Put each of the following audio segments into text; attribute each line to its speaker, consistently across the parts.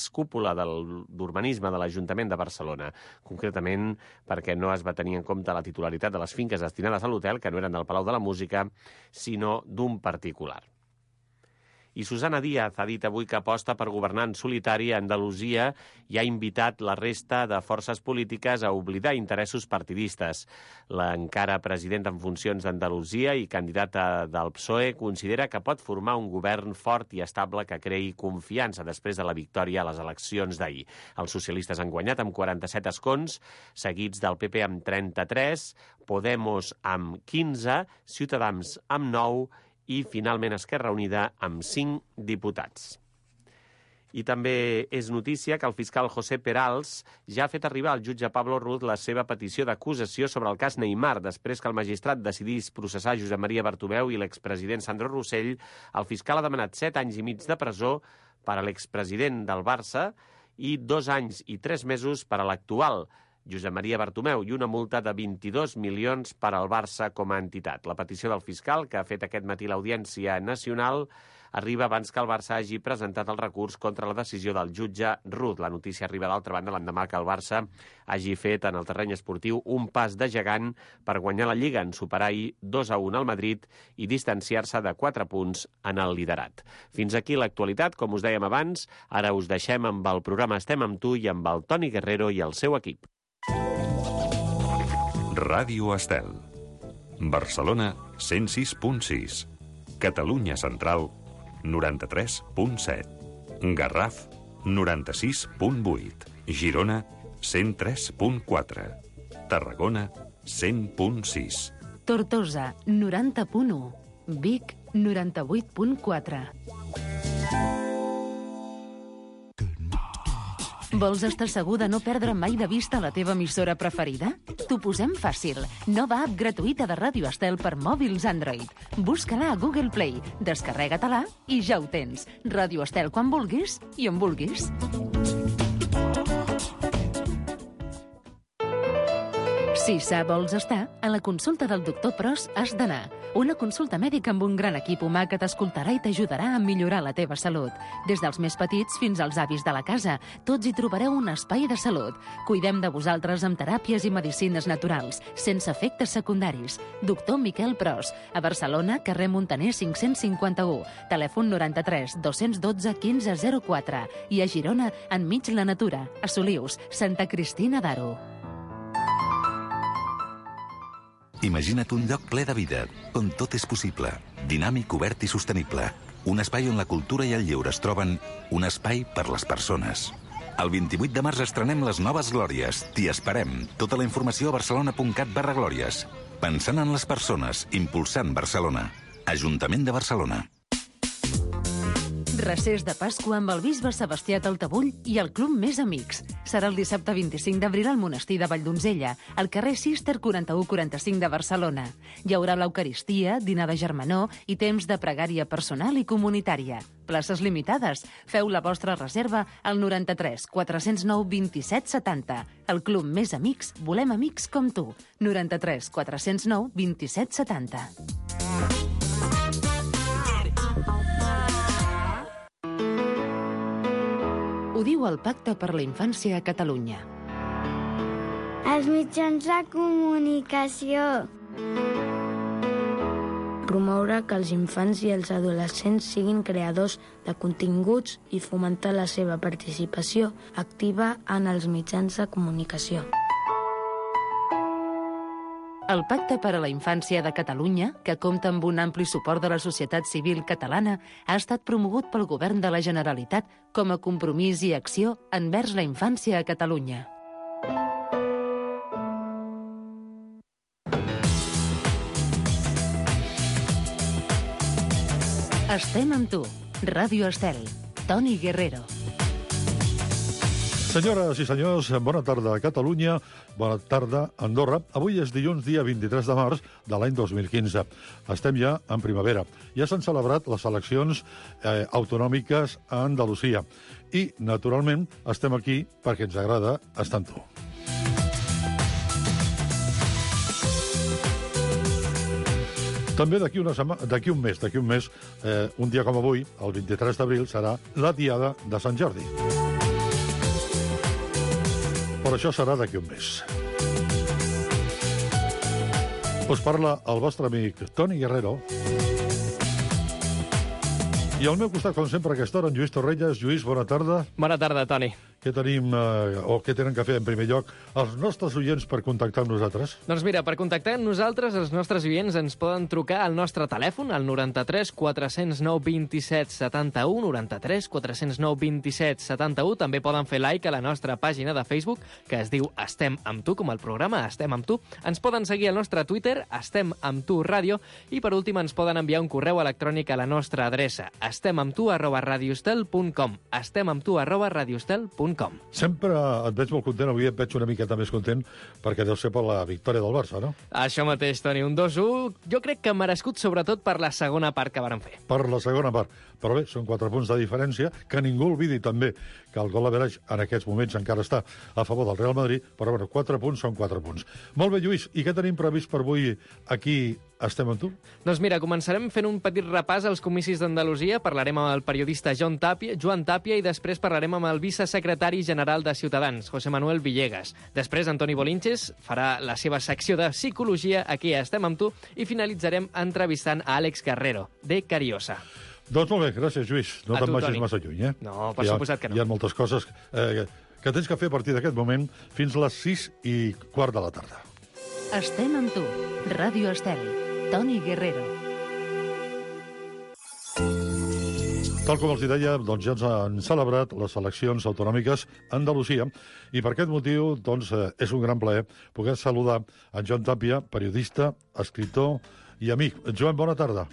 Speaker 1: l'excúpula d'urbanisme de l'Ajuntament de Barcelona, concretament perquè no es va tenir en compte la titularitat de les finques destinades a l'hotel, que no eren del Palau de la Música, sinó d'un particular. I Susana Díaz ha dit avui que aposta per governar en solitari a Andalusia i ha invitat la resta de forces polítiques a oblidar interessos partidistes. L'encara presidenta en funcions d'Andalusia i candidata del PSOE considera que pot formar un govern fort i estable que creï confiança després de la victòria a les eleccions d'ahir. Els socialistes han guanyat amb 47 escons, seguits del PP amb 33, Podemos amb 15, Ciutadans amb 9 i, finalment, Esquerra Unida amb 5 diputats. I també és notícia que el fiscal José Perals ja ha fet arribar al jutge Pablo Ruz la seva petició d'acusació sobre el cas Neymar. Després que el magistrat decidís processar Josep Maria Bartomeu i l'expresident Sandro Rossell, el fiscal ha demanat 7 anys i mig de presó per a l'expresident del Barça i 2 anys i 3 mesos per a l'actual Josep Maria Bartomeu i una multa de 22 milions per al Barça com a entitat. La petició del fiscal, que ha fet aquest matí l'Audiència Nacional, arriba abans que el Barça hagi presentat el recurs contra la decisió del jutge Ruz. La notícia arriba, d'altra banda, l'endemà que el Barça hagi fet en el terreny esportiu un pas de gegant per guanyar la Lliga en superar 2-1 al Madrid i distanciar-se de 4 punts en el liderat. Fins aquí l'actualitat, com us dèiem abans. Ara us deixem amb el programa Estem amb tu i amb el Toni Guerrero i el seu equip.
Speaker 2: Ràdio Estel. Barcelona 106.6. Catalunya Central 93.7. Garraf 96.8. Girona 103.4. Tarragona 100.6.
Speaker 3: Tortosa 90.1. Vic 98.4. Vols estar segur de no perdre mai de vista la teva emissora preferida? T'ho posem fàcil. Nova app gratuïta de Ràdio Estel per mòbils Android. Busca-la a Google Play, descarrega-te-la i ja ho tens. Ràdio Estel quan vulguis i on vulguis. Si sa vols estar, a la consulta del doctor Pros has d'anar. Una consulta mèdica amb un gran equip humà que t'escoltarà i t'ajudarà a millorar la teva salut. Des dels més petits fins als avis de la casa, tots hi trobareu un espai de salut. Cuidem de vosaltres amb teràpies i medicines naturals, sense efectes secundaris. Doctor Miquel Pros, a Barcelona, carrer Montaner 551, telèfon 93 212 1504 i a Girona, enmig la natura, a Solius, Santa Cristina d'Aro.
Speaker 4: Imagina't un lloc ple de vida, on tot és possible, dinàmic, obert i sostenible. Un espai on la cultura i el lleure es troben, un espai per les persones. El 28 de març estrenem les noves Glòries. T'hi esperem. Tota la informació a barcelona.cat/glòries. Pensant en les persones, impulsant Barcelona. Ajuntament de Barcelona.
Speaker 3: Recés de Pasqua amb el bisbe Sebastià Taltabull i el Club Més Amics. Serà el dissabte 25 d'abril al monestir de Valldonzella, al carrer Cister 4145 de Barcelona. Hi haurà l'Eucaristia, dinar de germanor i temps de pregària personal i comunitària. Places limitades. Feu la vostra reserva al 93 409 27 70. El Club Més Amics, volem amics com tu. 93 409 27 70. Ho diu el Pacte per la Infància a Catalunya.
Speaker 5: Els mitjans de comunicació.
Speaker 6: Promoure que els infants i els adolescents siguin creadors de continguts i fomentar la seva participació activa en els mitjans de comunicació.
Speaker 3: El Pacte per a la Infància de Catalunya, que compta amb un ampli suport de la societat civil catalana, ha estat promogut pel Govern de la Generalitat com a compromís i acció envers la infància a Catalunya. Estem amb tu. Ràdio Estel. Toni Guerrero.
Speaker 7: Senyores i senyors, bona tarda a Catalunya, bona tarda a Andorra. Avui és dilluns, dia 23 de març de l'any 2015. Estem ja en primavera. Ja s'han celebrat les eleccions autonòmiques a Andalusia. I, naturalment, estem aquí perquè ens agrada estar amb tu. També d'aquí un mes, un dia com avui, el 23 d'abril, serà la Diada de Sant Jordi. Però això serà d'aquí un mes. Us parla el vostre amic Toni Guerrero. I al meu costat, com sempre, a aquesta hora, en Lluís Torrelles. Lluís, bona tarda.
Speaker 8: Bona tarda, Toni.
Speaker 7: Què tenim, o què tenen que fer, en primer lloc, els nostres oients per contactar amb nosaltres?
Speaker 8: Doncs mira, per contactar amb nosaltres, els nostres oients ens poden trucar al nostre telèfon, al 93 409 27 71, 93 409 27 71. També poden fer like a la nostra pàgina de Facebook, que es diu Estem amb tu, com el programa Estem amb tu. Ens poden seguir al nostre Twitter, Estem amb tu ràdio, i per últim ens poden enviar un correu electrònic a la nostra adreça, estemamtu@radiostel.com, estemamtu@radiostel.com.
Speaker 7: Sempre et veig molt content, avui et veig una miqueta més content, perquè deu ser per la victòria del Barça, no?
Speaker 8: Això mateix, Toni, un 2-1, jo crec que merescut sobretot per la segona part que varen fer.
Speaker 7: Per la segona part. Però bé, són 4 punts de diferència, que ningú oblidi també que el gol average en aquests moments encara està a favor del Real Madrid, però bueno, 4 punts són 4 punts. Molt bé, Lluís, i què tenim previst per avui aquí Estem amb tu?
Speaker 8: Doncs mira, començarem fent un petit repàs als comicis d'Andalusia, parlarem amb el periodista Joan Tàpia, i després parlarem amb el vicesecretari general de Ciutadans, José Manuel Villegas. Després, Antoni Bolinches farà la seva secció de psicologia aquí a Estem amb tu, i finalitzarem entrevistant a Àlex Guerrero, de Cariosa.
Speaker 7: Doncs molt bé, gràcies, Lluís. No te'n vagis massa lluny, eh?
Speaker 8: No, per suposat que no.
Speaker 7: Hi ha moltes coses que tens que fer a partir d'aquest moment fins les 6:15 de la tarda.
Speaker 3: Estem amb tu. Ràdio Estel. Toni Guerrero.
Speaker 7: Tal com els deia, doncs ja ens han celebrat les eleccions autonòmiques a Andalusia, i per aquest motiu doncs, és un gran plaer poder saludar en Joan Tàpia, periodista, escriptor i amic. Joan, bona tarda.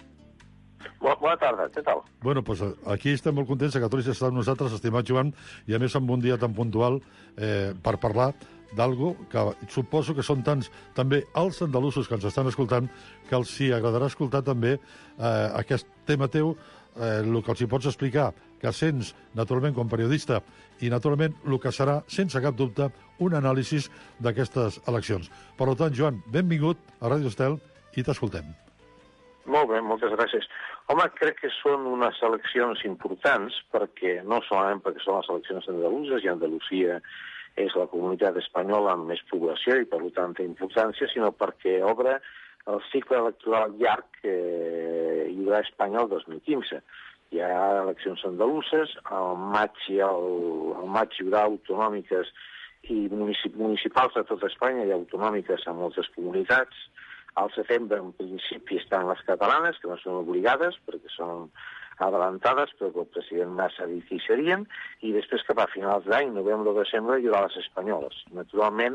Speaker 9: Bona tarda, què tal?
Speaker 7: Bueno, doncs aquí estem molt contents que tornis a estar amb nosaltres, estimat Joan, i a més amb un dia tan puntual per parlar d'algo que suposo que són tants també els andalusos que ens estan escoltant, que els hi agradarà escoltar també aquest tema teu, el que els hi pots explicar, que sents naturalment com periodista, i naturalment el que serà, sense cap dubte, un anàlisi d'aquestes eleccions. Per tant, Joan, benvingut a Ràdio Estel i t'escoltem.
Speaker 9: Molt bé, moltes gràcies. Home, crec que són unes eleccions importants, perquè no solament perquè són les eleccions andaluses, i Andalusia és la comunitat espanyola amb més població i, per tant, té importància, sinó perquè obre el cicle electoral llarg que hi haurà a Espanya el 2015. Hi ha eleccions andaluses, al maig hi haurà autonòmiques i municipals a tota Espanya, hi ha autonòmiques a moltes comunitats. Al setembre, en principi, estan les catalanes, que no són obligades, perquè són adelantades, però que el president Mas ha dit que hi serien, i després, cap a finals d'any, novembre o desembre, hi haurà les espanyoles. Naturalment,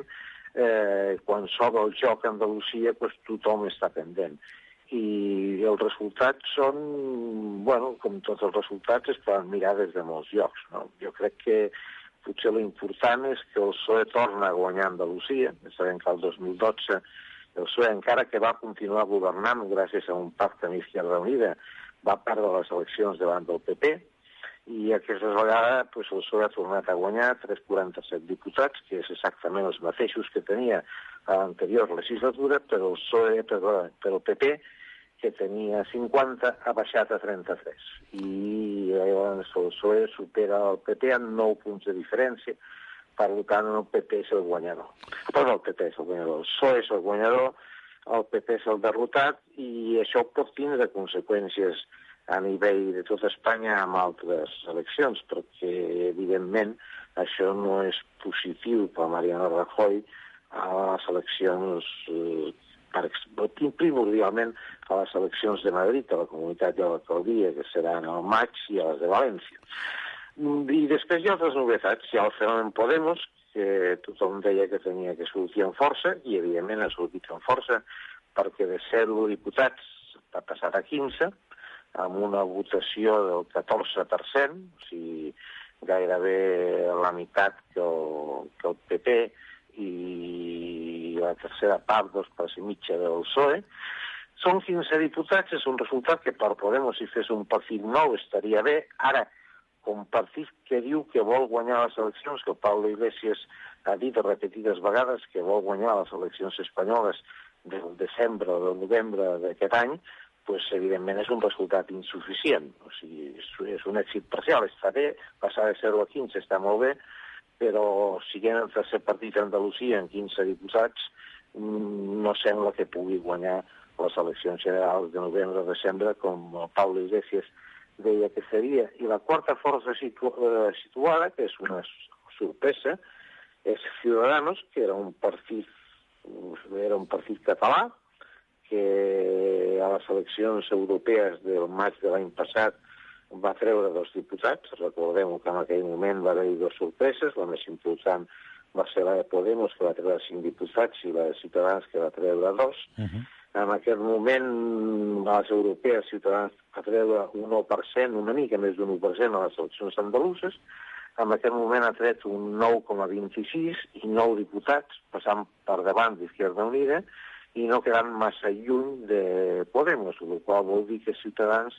Speaker 9: quan s'obre el joc a Andalusia, doncs tothom està pendent. I els resultats són, bueno, com tots els resultats, es poden mirar des de molts llocs, no? Jo crec que potser l'important és que el PSOE torna a guanyar Andalusia. Sabem que el 2012 el PSOE, encara que va continuar governant gràcies a un pacte amb Izquierda Unida, va perdre les eleccions davant del PP, i aquesta vegada el PSOE ha tornat a guanyar 347 diputats, que és exactament els mateixos que tenia a l'anterior legislatura, però el PP, que tenia 50, ha baixat a 33. I llavors el PSOE supera el PP amb 9 punts de diferència. Per tant, el PP és el guanyador. Però el PP és el guanyador, el PSOE és el guanyador, el PP és el derrotat, i això pot tindre conseqüències a nivell de tota Espanya amb altres eleccions, perquè, evidentment, això no és positiu per Mariano Rajoy a les eleccions, primordialment a les eleccions de Madrid, a la Comunitat de l'Alcaldia, que seran al maig, i a les de València. I després hi ha altres novetats. Hi ha el fenomen Podemos, que tothom deia que tenia que sortir amb força, i evidentment ha sortit amb força, perquè de 0 diputats ha passat a 15, amb una votació del 14%, o sigui, gairebé la meitat que el PP, i la tercera part, 2 parts i mitja del PSOE. Són 15 diputats, és un resultat que per Podemos, si fes un partit nou, estaria bé. Ara, com partit que diu que vol guanyar les eleccions, que Pablo Iglesias ha dit repetides vegades que vol guanyar les eleccions espanyoles del desembre o del novembre d'aquest any, doncs, evidentment, és un resultat insuficient. O sigui, és un èxit parcial. Està bé, passar de 0 a 15 està molt bé, però siguent el tercer partit a Andalusia amb 15 diputats, no sembla que pugui guanyar les eleccions generals de novembre o desembre, com Pablo Iglesias deia que seria. I la quarta força situada, que és una sorpresa, és Ciudadanos, que era un partit català, que a les eleccions europees del maig de l'any passat va treure 2 diputats. Recordem que en aquell moment va haver-hi 2 sorpreses. La més important va ser la de Podemos, que va treure 5 diputats, i la de Ciutadans, que va treure 2. En aquest moment, a les europees, Ciutadans va treure un 1%, una mica més d'un 1% a les eleccions andaluses. En aquest moment ha tret un 9,26 i 9 diputats, passant per davant d'Izquierda Unida, i no quedant massa lluny de Podemos, el qual vol dir que Ciutadans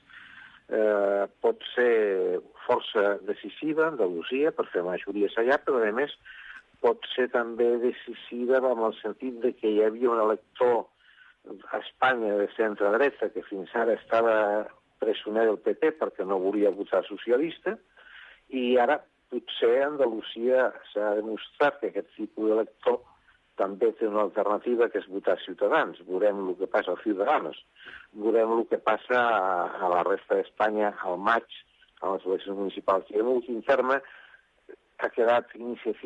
Speaker 9: pot ser força decisiva a Andalusia per fer majories allà, però a més pot ser també decisiva en el sentit de que hi havia un elector a Espanya de centre-dreta que fins ara estava presoner del PP perquè no volia votar socialista, i ara potser a Andalusia s'ha demostrat que aquest tipus d'elector també té una alternativa, que és votar Ciutadans. Veurem el que passa a Ciudadanos. Veurem el que passa a la resta d'Espanya al maig, a les eleccions municipals. I en últim terme ha quedat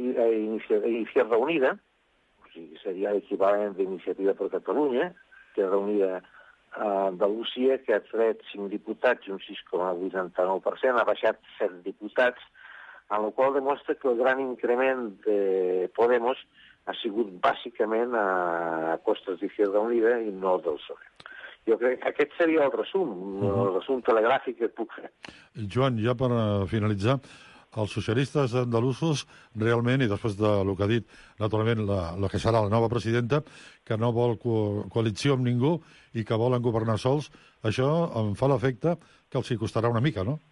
Speaker 9: Izquierda Unida, o sigui, seria l'equivalent d'Iniciativa per Catalunya, Izquierda Unida a Andalusia, que ha tret 5 diputats i un 6,89%, ha baixat 7 diputats, en la qual demostra que el gran increment de Podemos ha sigut bàsicament a costes d'Izquierda Unida i no del PSOE. Jo crec que aquest seria el resum telegràfic que puc fer.
Speaker 7: Joan, ja per finalitzar, els socialistes andalusos realment, i després del que ha dit, naturalment, la que serà la nova presidenta, que no vol coalició amb ningú i que volen governar sols, això em fa l'efecte que els hi costarà una mica, no?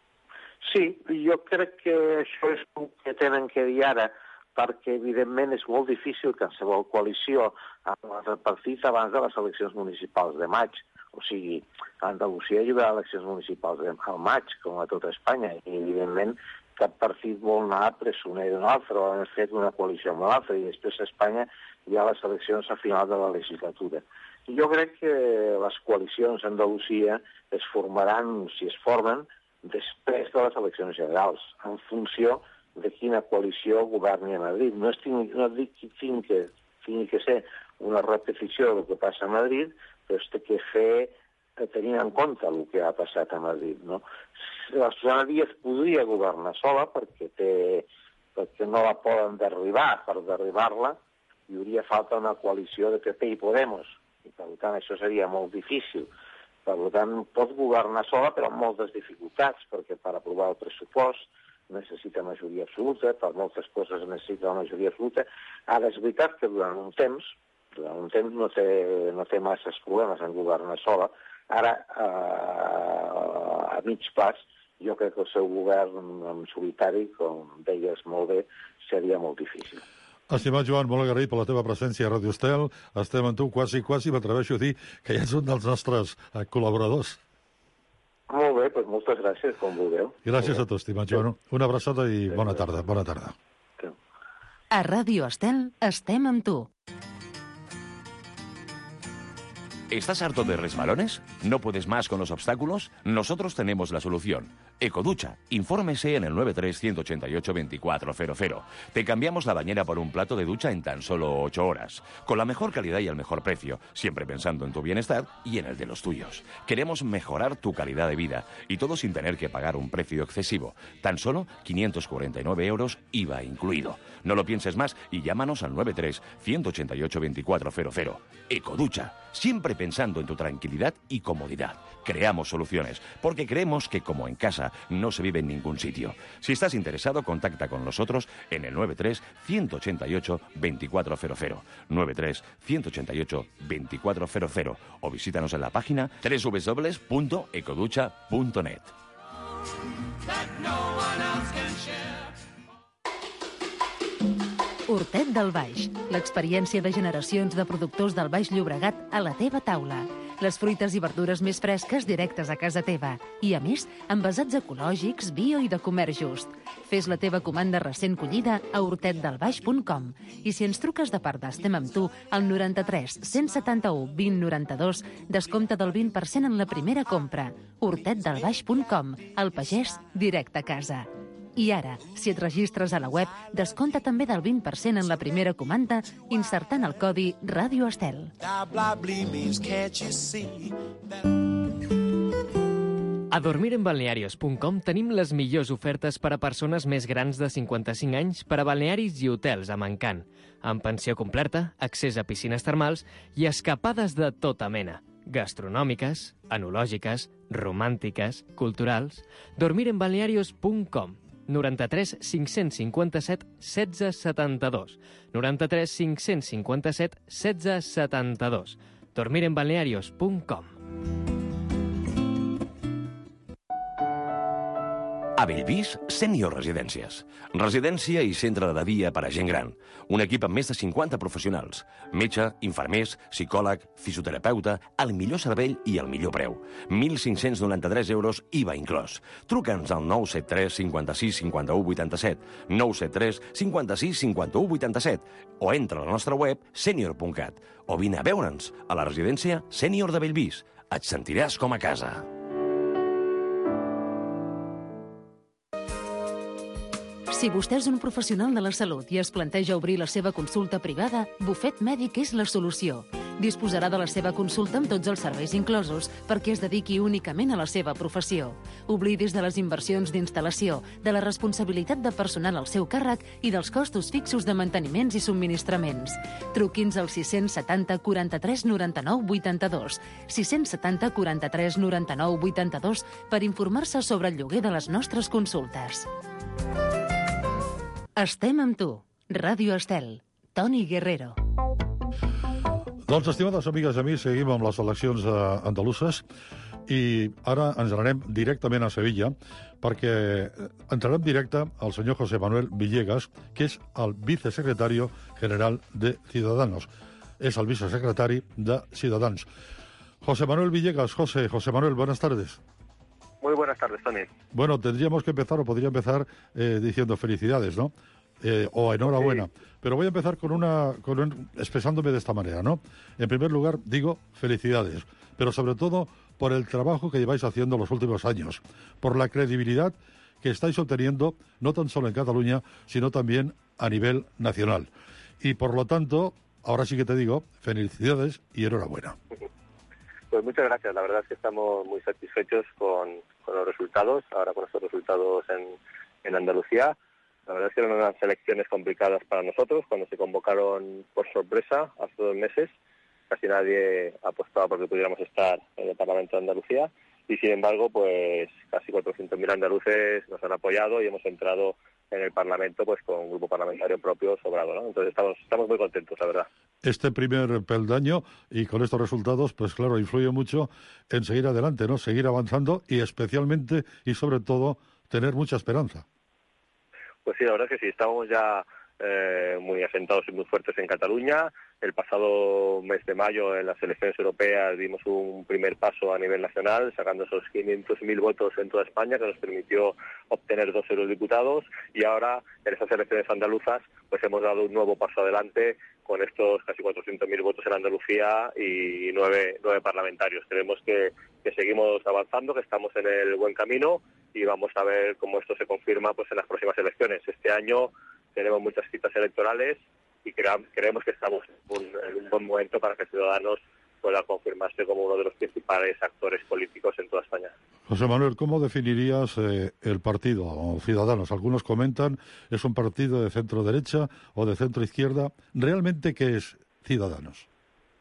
Speaker 9: Sí, jo crec que això és el que tenen que dir ara, perquè, evidentment, és molt difícil qualsevol coalició amb el partit abans de les eleccions municipals de maig. O sigui, a Andalusia hi haurà eleccions municipals al maig, com a tota Espanya, i, evidentment, cap partit vol anar presoner d'un altre, o han fet una coalició amb l'altre, i després a Espanya hi ha les eleccions a final de la legislatura. I jo crec que les coalicions a Andalusia es formaran, si es formen, després de les eleccions generals, en funció de quina coalició governi a Madrid. No dic que tingui que ser una repetició del que passa a Madrid, però es té que fer tenint en compte el que ha passat a Madrid, no? La Susana Díaz podria governar sola perquè no la poden derribar. Per derribar-la hi hauria falta una coalició de PP i Podemos, i per tant això seria molt difícil. Per tant, pot governar sola, però amb moltes dificultats, perquè per aprovar el pressupost necessita majoria absoluta, per moltes coses necessita la majoria absoluta. Ara, és veritat que durant un temps no té masses problemes en governar sola. Ara, a mig pas, jo crec que el seu govern en solitari, com deies molt bé, seria molt difícil.
Speaker 7: Estimat Joan, molt agraït per la teva presència a Radio Estel. Estem amb tu quasi, m'atreveixo a dir que ja ets un dels nostres col·laboradors.
Speaker 9: Molt bé, doncs moltes gràcies, com vulgueu.
Speaker 7: Gràcies a tu, estimat Joan. Una abraçada i bona tarda. Bona tarda.
Speaker 3: A Ràdio Estel estem amb tu.
Speaker 10: ¿Estás harto de resbalones? ¿No puedes más con los obstáculos? Nosotros tenemos la solución. Ecoducha. Infórmese en el 93-188-2400. Te cambiamos la bañera por un plato de ducha en tan solo 8 horas. Con la mejor calidad y el mejor precio. Siempre pensando en tu bienestar y en el de los tuyos. Queremos mejorar tu calidad de vida. Y todo sin tener que pagar un precio excesivo. Tan solo 549 euros IVA incluido. No lo pienses más y llámanos al 93-188-2400. Ecoducha. Siempre pensando en tu tranquilidad y comodidad. Creamos soluciones, porque creemos que como en casa no se vive en ningún sitio. Si estás interesado, contacta con nosotros en el 93-188-2400, 93-188-2400 o visítanos en la página www.ecoducha.net.
Speaker 3: Hortet del Baix, l'experiència de generacions de productors del Baix Llobregat a la teva taula. les fruites i verdures més fresques directes a casa teva. I, a més, envasats ecològics, bio i de comerç just. Fes la teva comanda recent collida a hortetdelbaix.com. I si ens truques de part d'Estem amb tu, al 93 171 20 92, descompte del 20% en la primera compra. hortetdelbaix.com. El pagès directe a casa. I ara, si et registres a la web, descompta també del 20% en la primera comanda insertant el codi Ràdio Estel.
Speaker 8: A dormirenbalnearios.com tenim les millors ofertes per a persones més grans de 55 anys per a balnearis i hotels amb encant, amb pensió completa, accés a piscines termals i escapades de tota mena, gastronòmiques, enològiques, romàntiques, culturals. Dormirenbalnearios.com. 93 557 16 72. 93 557 16 72. dormirenbalnearios.com.
Speaker 10: A Bellvís, Sènior Residències. Residència i centre de dia per a gent gran. Un equip amb més de 50 professionals. Metge, infermers, psicòleg, fisioterapeuta, el millor servei i el millor preu. 1.593 euros, IVA inclòs. Truca'ns al 973 56 51 87, 973 56 51 87, o entra a la nostra web senior.cat, o vine a veure'ns a la residència Sènior de Bellvís. Et sentiràs com a casa.
Speaker 3: Si vostè és un professional de la salut i es planteja obrir la seva consulta privada, Bufet Mèdic és la solució. Disposarà de la seva consulta amb tots els serveis inclosos perquè es dediqui únicament a la seva professió. Oblidis de les inversions d'instal·lació, de la responsabilitat de personal al seu càrrec i dels costos fixos de manteniments i subministraments. Truqui'ns al 670 43 99 82, 670 43 99 82 per informar-se sobre el lloguer de les nostres consultes. Estem amb tu. Ràdio Estel. Toni Guerrero.
Speaker 7: Doncs, estimades amigues i amics, seguim amb les eleccions andaluses i ara ens anem directament a Sevilla perquè entrarà en directe el senyor José Manuel Villegas, que és el vicesecretario general de Ciudadanos. És el vicesecretari de Ciudadanos. José Manuel Villegas. José Manuel, buenas tardes.
Speaker 11: Muy buenas tardes, Tony.
Speaker 7: Bueno, tendríamos que empezar, o podría empezar diciendo felicidades, ¿no? O enhorabuena. Sí. Pero voy a empezar expresándome de esta manera, ¿no? En primer lugar, digo felicidades, pero sobre todo por el trabajo que lleváis haciendo los últimos años, por la credibilidad que estáis obteniendo, no tan solo en Cataluña, sino también a nivel nacional. Y por lo tanto, ahora sí que te digo, felicidades y enhorabuena.
Speaker 11: Pues muchas gracias. La verdad es que estamos muy satisfechos con los resultados, ahora con estos resultados en Andalucía. La verdad es que eran unas elecciones complicadas para nosotros, cuando se convocaron por sorpresa hace 2 meses. Casi nadie apostaba porque pudiéramos estar en el Parlamento de Andalucía y, sin embargo, pues casi 400.000 andaluces nos han apoyado y hemos entrado en el Parlamento pues con un grupo parlamentario propio sobrado, ¿no? Entonces estamos muy contentos, la verdad.
Speaker 7: Este primer peldaño y con estos resultados, pues claro, influye mucho en seguir adelante, ¿no? Seguir avanzando y especialmente y sobre todo tener mucha esperanza.
Speaker 11: Pues sí, la verdad es que sí, estábamos ya muy asentados y muy fuertes en Cataluña. El pasado mes de mayo, en las elecciones europeas, dimos un primer paso a nivel nacional, sacando esos 500.000 votos en toda España, que nos permitió obtener 2 eurodiputados. Y ahora, en estas elecciones andaluzas, pues hemos dado un nuevo paso adelante con estos casi 400.000 votos en Andalucía y 9 parlamentarios. Creemos que seguimos avanzando, que estamos en el buen camino y vamos a ver cómo esto se confirma pues en las próximas elecciones. Este año tenemos muchas citas electorales y creemos que estamos en un buen momento para que Ciudadanos pueda confirmarse como uno de los principales actores políticos en toda España.
Speaker 7: José Manuel, ¿cómo definirías el partido o Ciudadanos? Algunos comentan, ¿es un partido de centro-derecha o de centro-izquierda? ¿Realmente qué es Ciudadanos?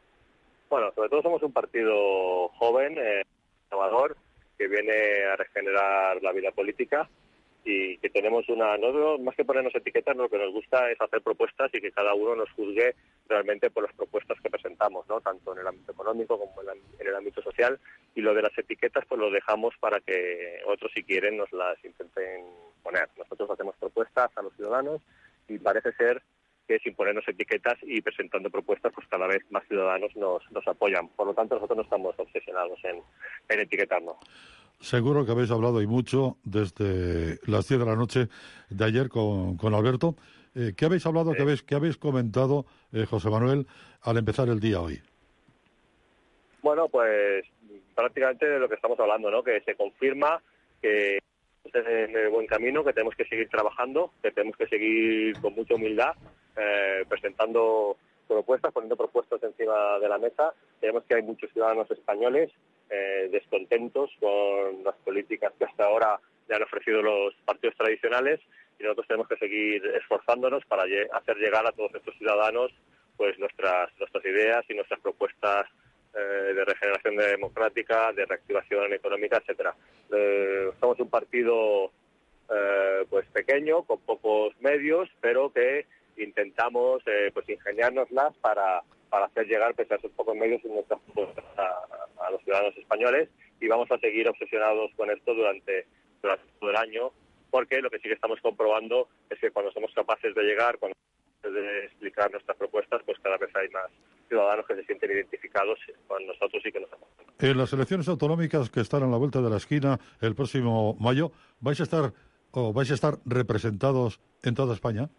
Speaker 11: Bueno, sobre todo somos un partido joven, innovador, que viene a regenerar la vida política y que tenemos más que ponernos etiquetas, lo que nos gusta es hacer propuestas y que cada uno nos juzgue realmente por las propuestas que presentamos, ¿no? Tanto en el ámbito económico como en el ámbito social, y lo de las etiquetas pues lo dejamos para que otros, si quieren, nos las intenten poner. Nosotros hacemos propuestas a los ciudadanos y parece ser que es imponernos etiquetas y presentando propuestas, pues cada vez más ciudadanos nos apoyan. Por lo tanto, nosotros no estamos obsesionados en etiquetarnos.
Speaker 7: Seguro que habéis hablado y mucho desde las 10 de la noche de ayer con Alberto. ¿Qué habéis hablado, qué habéis comentado, José Manuel, al empezar el día hoy?
Speaker 11: Bueno, pues prácticamente de lo que estamos hablando, ¿no? Que se confirma que estamos en el buen camino, que tenemos que seguir trabajando, que tenemos que seguir con mucha humildad presentando propuestas, poniendo propuestas encima de la mesa. Vemos que hay muchos ciudadanos españoles descontentos con las políticas que hasta ahora le han ofrecido los partidos tradicionales, y nosotros tenemos que seguir esforzándonos para hacer llegar a todos estos ciudadanos pues nuestras ideas y nuestras propuestas de regeneración democrática, de reactivación económica, etcétera. Somos un partido pues pequeño, con pocos medios, pero que intentamos pues ingeniárnoslas para hacer llegar, pese a esos pocos medios, nuestras propuestas a los ciudadanos españoles, y vamos a seguir obsesionados con esto durante todo el año, porque lo que sí que estamos comprobando es que cuando somos capaces de llegar, cuando de explicar nuestras propuestas, pues cada vez hay más ciudadanos que se sienten identificados con nosotros y que nos apoyan.
Speaker 7: En las elecciones autonómicas que están a la vuelta de la esquina el próximo mayo, ¿vais a estar representados en toda España?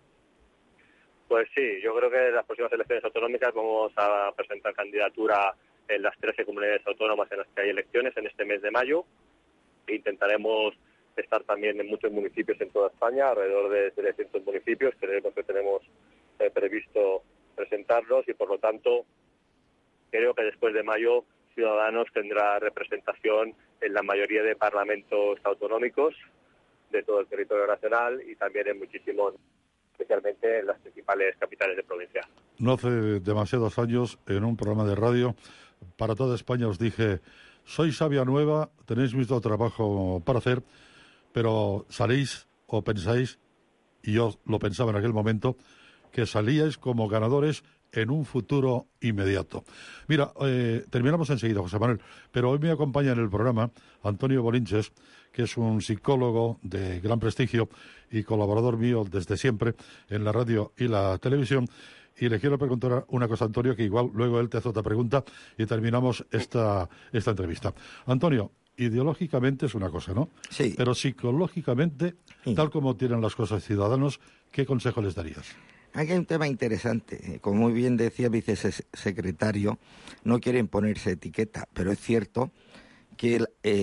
Speaker 11: Pues sí, yo creo que en las próximas elecciones autonómicas vamos a presentar candidatura en las 13 comunidades autónomas en las que hay elecciones en este mes de mayo. Intentaremos estar también en muchos municipios en toda España, alrededor de 300 municipios, creemos que tenemos previsto presentarlos, y por lo tanto creo que después de mayo Ciudadanos tendrá representación en la mayoría de parlamentos autonómicos de todo el territorio nacional y también en muchísimos, especialmente en las principales capitales de provincia.
Speaker 7: No hace demasiados años, en un programa de radio para toda España, os dije: sois savia nueva, tenéis mucho trabajo para hacer, pero salís o pensáis, y yo lo pensaba en aquel momento, que salíais como ganadores en un futuro inmediato. Mira, terminamos enseguida, José Manuel, pero hoy me acompaña en el programa Antonio Bolinches, que es un psicólogo de gran prestigio y colaborador mío desde siempre en la radio y la televisión. Y le quiero preguntar una cosa, Antonio, que igual luego él te hace otra pregunta y terminamos esta entrevista. Antonio, ideológicamente es una cosa, ¿no?
Speaker 12: Sí.
Speaker 7: Pero psicológicamente, sí, tal como tienen las cosas Ciudadanos, ¿qué consejo les darías?
Speaker 12: Aquí hay un tema interesante. Como muy bien decía el vicesecretario, no quieren ponerse etiqueta, pero es cierto que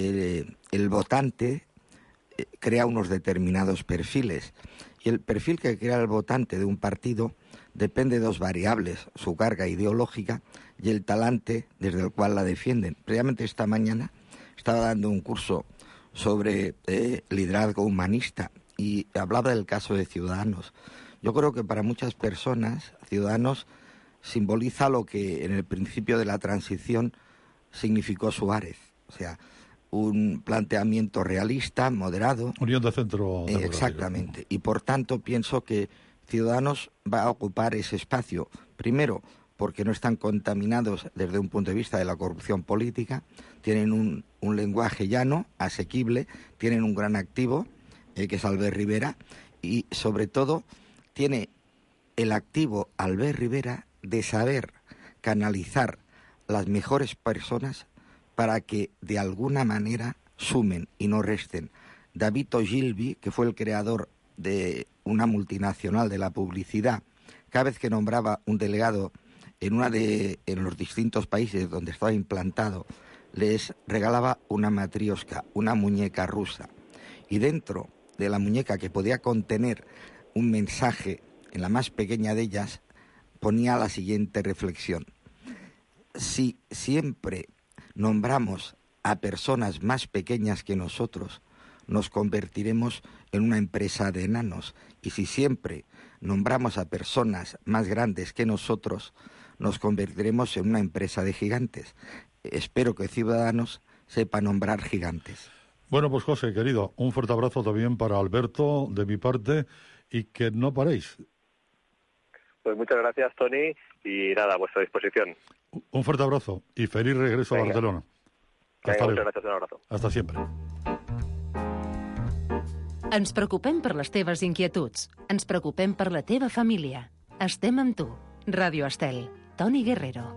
Speaker 12: el votante crea unos determinados perfiles. Y el perfil que crea el votante de un partido depende de dos variables: su carga ideológica y el talante desde el cual la defienden. Previamente esta mañana estaba dando un curso sobre liderazgo humanista y hablaba del caso de Ciudadanos. Yo creo que para muchas personas, Ciudadanos simboliza lo que en el principio de la transición significó Suárez. O sea, un planteamiento realista, moderado.
Speaker 7: Unión de centro.
Speaker 12: Exactamente. Y por tanto pienso que Ciudadanos va a ocupar ese espacio. Primero, porque no están contaminados desde un punto de vista de la corrupción política, tienen un lenguaje llano, asequible, tienen un gran activo, que es Albert Rivera, y sobre todo tiene el activo Albert Rivera de saber canalizar las mejores personas para que de alguna manera sumen y no resten. David Ogilvy, que fue el creador de una multinacional de la publicidad, cada vez que nombraba un delegado en los distintos países donde estaba implantado, les regalaba una matrioshka, una muñeca rusa. Y dentro de la muñeca, que podía contener un mensaje, en la más pequeña de ellas, ponía la siguiente reflexión: si siempre nombramos a personas más pequeñas que nosotros, nos convertiremos en una empresa de enanos. Y si siempre nombramos a personas más grandes que nosotros, nos convertiremos en una empresa de gigantes. Espero que Ciudadanos sepa nombrar gigantes.
Speaker 7: Bueno, pues José, querido, un fuerte abrazo también para Alberto de mi parte, y que no paréis.
Speaker 11: Pues muchas gracias, Toni, y nada, a vuestra disposición.
Speaker 7: Un fuerte abrazo y feliz regreso a Barcelona.
Speaker 11: Muchas gracias, un abrazo.
Speaker 7: Hasta siempre.
Speaker 3: Ens preocupem per les teves inquietuds. Ens preocupem per la teva família. estem amb tu. Radio Estel. Toni Guerrero.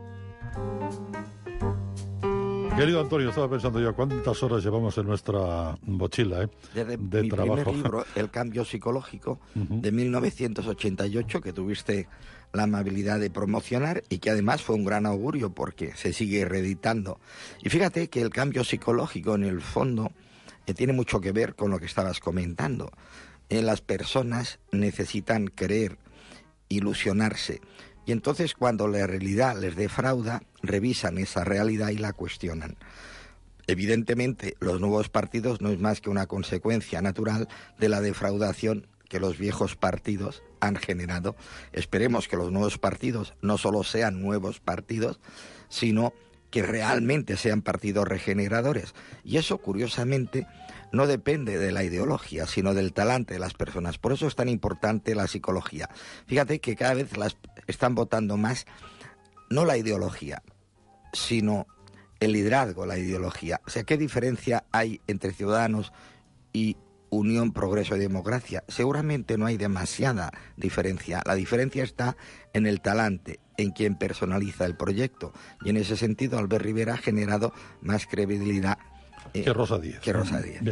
Speaker 7: Querido Antonio, estaba pensando yo cuántas horas llevamos en nuestra mochila
Speaker 12: Desde
Speaker 7: de
Speaker 12: mi
Speaker 7: trabajo.
Speaker 12: primer libro, El cambio psicológico, de 1988, que tuviste la amabilidad de promocionar y que además fue un gran augurio porque se sigue reeditando. Y fíjate que el cambio psicológico, en el fondo, tiene mucho que ver con lo que estabas comentando. Las personas necesitan creer, ilusionarse. Y entonces, cuando la realidad les defrauda, revisan esa realidad y la cuestionan. Evidentemente, los nuevos partidos no es más que una consecuencia natural de la defraudación que los viejos partidos han generado. Esperemos que los nuevos partidos no solo sean nuevos partidos, sino que realmente sean partidos regeneradores. Y eso, curiosamente, no depende de la ideología, sino del talante de las personas. Por eso es tan importante la psicología. Fíjate que cada vez están votando más, no la ideología, sino el liderazgo, la ideología. O sea, ¿qué diferencia hay entre Ciudadanos y Unión, Progreso y Democracia? Seguramente no hay demasiada diferencia. La diferencia está en el talante, en quien personaliza el proyecto. Y en ese sentido, Albert Rivera ha generado más credibilidad
Speaker 7: que Rosa Díez. Bien.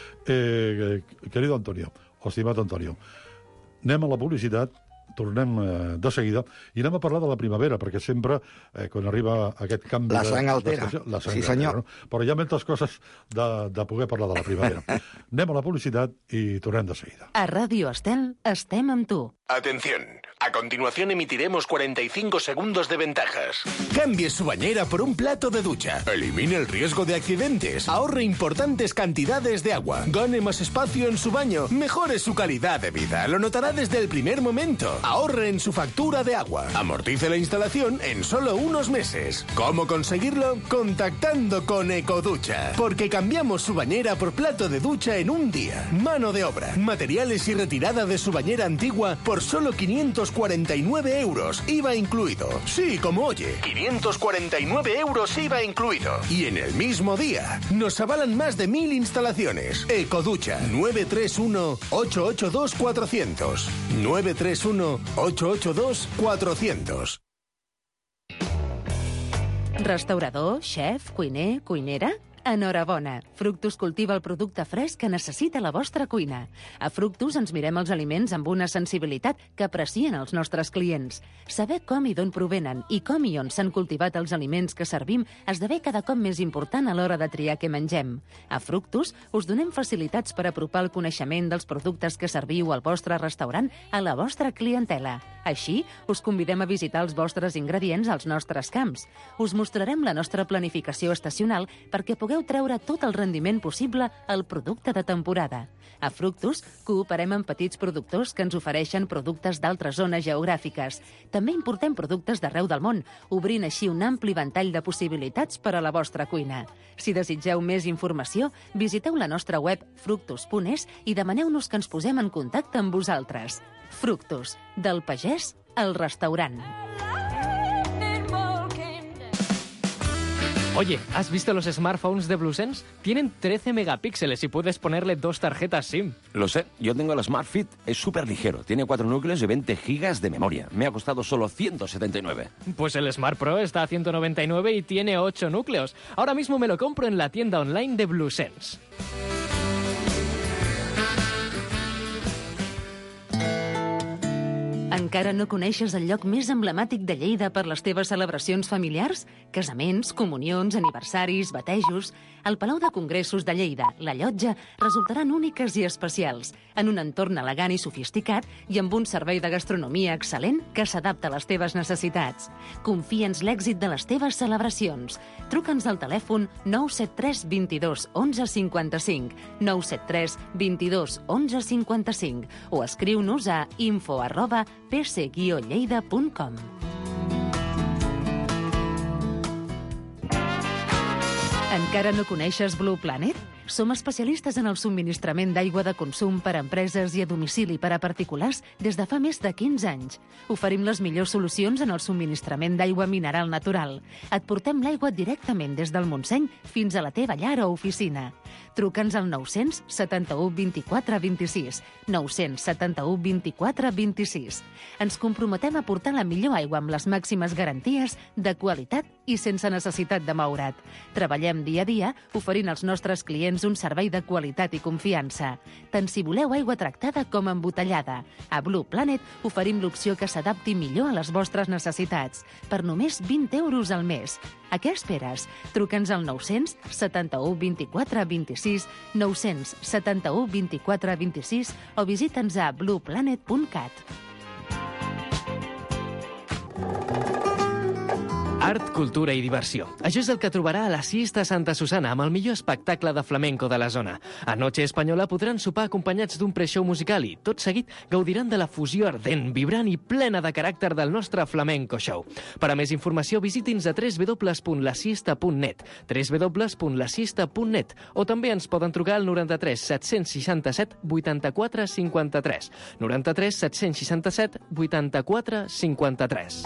Speaker 7: Querido Antonio, o estimat Antonio, anem a la publicitat, tornem de seguida i anem a parlar de la primavera, perquè sempre, quan arriba aquest canvi...
Speaker 12: La sang altera.
Speaker 7: La sang
Speaker 12: sí,
Speaker 7: altera,
Speaker 12: senyor.
Speaker 7: no? Però hi ha moltes coses de poder parlar de la primavera. Anem a la publicitat i tornem de seguida.
Speaker 3: A Radio Estel estem amb tu.
Speaker 13: Atención, a continuación emitiremos 45 segundos de ventajas. Cambie su bañera por un plato de ducha. Elimine el riesgo de accidentes. Ahorre importantes cantidades de agua. Gane más espacio en su baño. Mejore su calidad de vida. Lo notará desde el primer momento. Ahorre en su factura de agua. Amortice la instalación en solo unos meses. ¿Cómo conseguirlo? Contactando con Ecoducha. Porque cambiamos su bañera por plato de ducha en un día. Mano de obra, materiales y retirada de su bañera antigua por solo 549 euros, IVA incluido. Sí, como oye, 549 euros IVA incluido. Y en el mismo día, nos avalan más de 1000 instalaciones. Ecoducha, 931-882-400. 931-882-400.
Speaker 3: Restaurador, xef, cuiner, cuinera? Enhorabona! Fructus cultiva el producte fresc que necessita la vostra cuina. A Fructus ens mirem els aliments amb una sensibilitat que aprecien els nostres clients. Saber com i d'on provenen i com i on s'han cultivat els aliments que servim esdevé cada cop més important a l'hora de triar què mengem. A Fructus us donem facilitats per apropar el coneixement dels productes que serviu al vostre restaurant a la vostra clientela. Així, us convidem a visitar els vostres ingredients als nostres camps. Us mostrarem la nostra planificació estacional perquè pugueu treure tot el rendiment possible al producte de temporada. A Fructus cooperem amb petits productors que ens ofereixen productes d'altres zones geogràfiques. També importem productes d'arreu del món, obrint així un ampli ventall de possibilitats per a la vostra cuina. Si desitgeu més informació, visiteu la nostra web fructus.es i demaneu-nos que ens posem en contacte amb vosaltres. Fructus, del pagès al restaurant.
Speaker 8: Oye, ¿has visto los smartphones de BlueSense? Tienen 13 megapíxeles y puedes ponerle 2 tarjetas SIM.
Speaker 10: Lo sé, yo tengo el Smart Fit, es súper ligero, tiene 4 núcleos y 20 gigas de memoria. Me ha costado solo 179.
Speaker 8: Pues el Smart Pro está a 199 y tiene 8 núcleos. Ahora mismo me lo compro en la tienda online de BlueSense.
Speaker 3: Encara no coneixes el lloc més emblemàtic de Lleida per les teves celebracions familiars? Casaments, comunions, aniversaris, batejos... El Palau de Congressos de Lleida, la Llotja, resultaran úniques i especials, en un entorn elegant i sofisticat i amb un servei de gastronomia excel·lent que s'adapta a les teves necessitats. Confia'ns l'èxit de les teves celebracions. Truca'ns al telèfon 973 22 11 55, 973 22 11 55 o escriu-nos a info@pc-lleida.com. Encara no coneixes Blue Planet? Som especialistes en el subministrament d'aigua de consum per a empreses i a domicili per a particulars des de fa més de 15 anys. Oferim les millors solucions en el subministrament d'aigua mineral natural. Et portem l'aigua directament des del Montseny fins a la teva llar o oficina. Truca'ns al 971 24 26. 971 24 26. Ens comprometem a portar la millor aigua amb les màximes garanties de qualitat i sense necessitat de moure't. Treballem dia a dia oferint als nostres clients un servei de qualitat i confiança. Tant si voleu aigua tractada com embotellada. A Blue Planet oferim l'opció que s'adapti millor a les vostres necessitats, per només 20 euros al mes. A què esperes? Truca'ns al 971 24 26, 971 24 26 o visita'ns a blueplanet.cat.
Speaker 8: Art, cultura i diversió. Això és el que trobarà a la Siesta Santa Susana amb el millor espectacle de flamenco de la zona. A Noche Espanyola podran sopar acompanyats d'un pre-show musical i, tot seguit, gaudiran de la fusió ardent, vibrant i plena de caràcter del nostre flamenco show. Per a més informació, visiti'ns a www.lasiesta.net, www.lasiesta.net, o també ens poden trucar al 93 767 84 53, 93 767 84 53.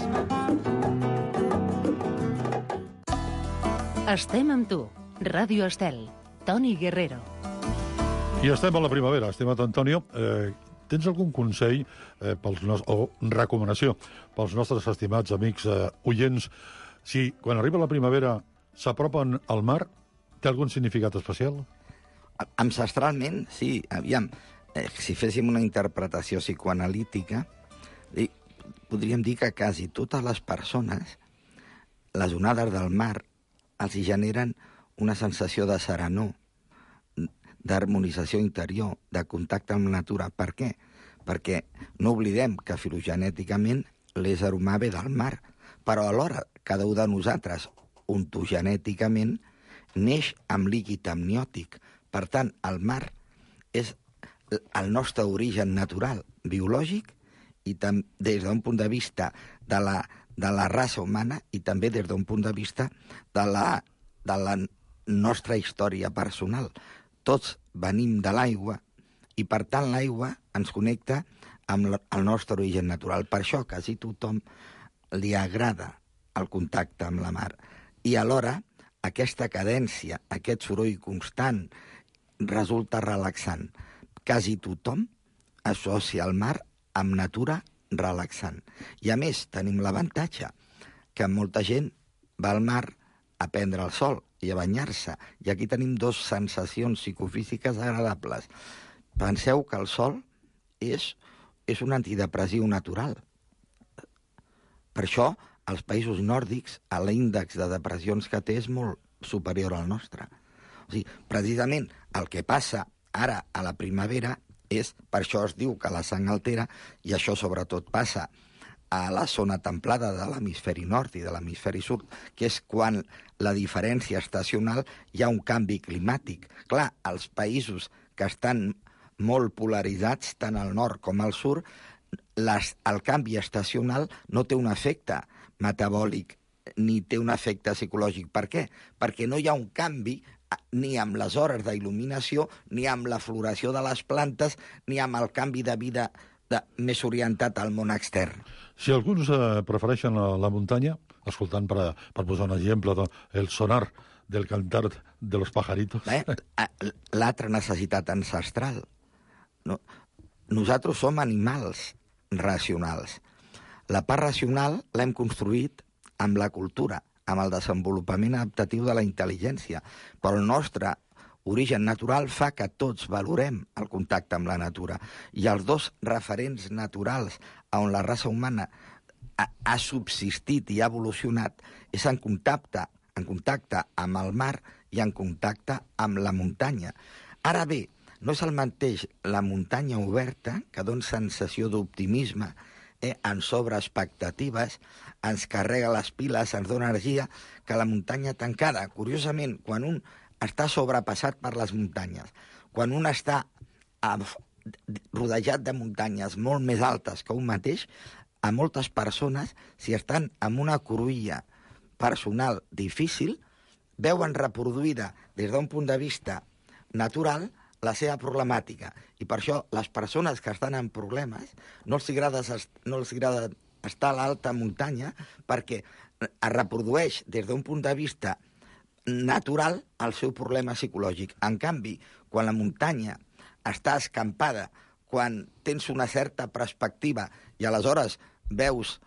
Speaker 3: Estem amb tu. Ràdio Estel. Toni Guerrero.
Speaker 7: I estem a la primavera, estimat Antonio. Tens algun consell o recomanació pels nostres estimats amics oients? Si quan arriba la primavera s'apropen al mar, té algun significat especial?
Speaker 12: Ancestralment, sí. Aviam, si féssim una interpretació psicoanalítica, podríem dir que quasi totes les persones, les onades del mar, els generen una sensació de serenor, d'harmonització interior, de contacte amb la natura. Per què? Perquè no oblidem que filogenèticament l'ésser humà ve del mar, però alhora cada un de nosaltres, ontogenèticament, neix amb líquid amniòtic. Per tant, el mar és el nostre origen natural, biològic, i des d'un punt de vista de la raça humana i també des d'un punt de vista de la nostra història personal. Tots venim de l'aigua i, per tant, l'aigua ens connecta amb el nostre origen natural. Per això quasi tothom li agrada el contacte amb la mar. I alhora, aquesta cadència, aquest soroll constant, resulta relaxant. Quasi tothom associa el mar amb natura relaxant. I a més, tenim l'avantatge que molta gent va al mar a prendre el sol i a banyar-se. I aquí tenim dues sensacions psicofísiques agradables. Penseu que el sol és un antidepressiu natural. Per això, als països nòrdics, l'índex de depressions que té és molt superior al nostre. O sigui, precisament el que passa ara a la primavera és, per això es diu que la sang altera, i això sobretot passa a la zona templada de l'hemisferi nord i de l'hemisferi sud, que és quan la diferència estacional hi ha un canvi climàtic. Clar, els països que estan molt polaritzats, tant al nord com al sud, el canvi estacional no té un efecte metabòlic ni té un efecte psicològic. Per què? Perquè no hi ha un canvi ni amb les hores d'il·luminació, ni amb la floració de les plantes, ni amb el canvi de vida més orientat al món extern.
Speaker 7: Si alguns prefereixen la muntanya, escoltant, per posar un exemple, el sonar del cantar de los pajaritos...
Speaker 12: L'altra necessitat ancestral. Nosaltres som animals racionals. La part racional l'hem construït amb la cultura, amb el desenvolupament adaptatiu de la intel·ligència. Però el nostre origen natural fa que tots valorem el contacte amb la natura. I els dos referents naturals on la raça humana ha subsistit i ha evolucionat és en contacte amb el mar i en contacte amb la muntanya. Ara bé, no és el mateix la muntanya oberta, que dona sensació d'optimisme, ens obre expectatives, ens carrega les piles, ens dona energia, que la muntanya tancada. Curiosament, quan un està sobrepassat per les muntanyes, quan un està rodejat de muntanyes molt més altes que un mateix, a moltes persones, si estan en una cruïlla personal difícil, veuen reproduïda des d'un punt de vista natural la seva problemàtica. I per això les persones que estan en problemes no els agrada estar a l'alta muntanya perquè es reprodueix des d'un punt de vista natural el seu problema psicològic. En canvi, quan la muntanya està escampada, quan tens una certa perspectiva i aleshores veus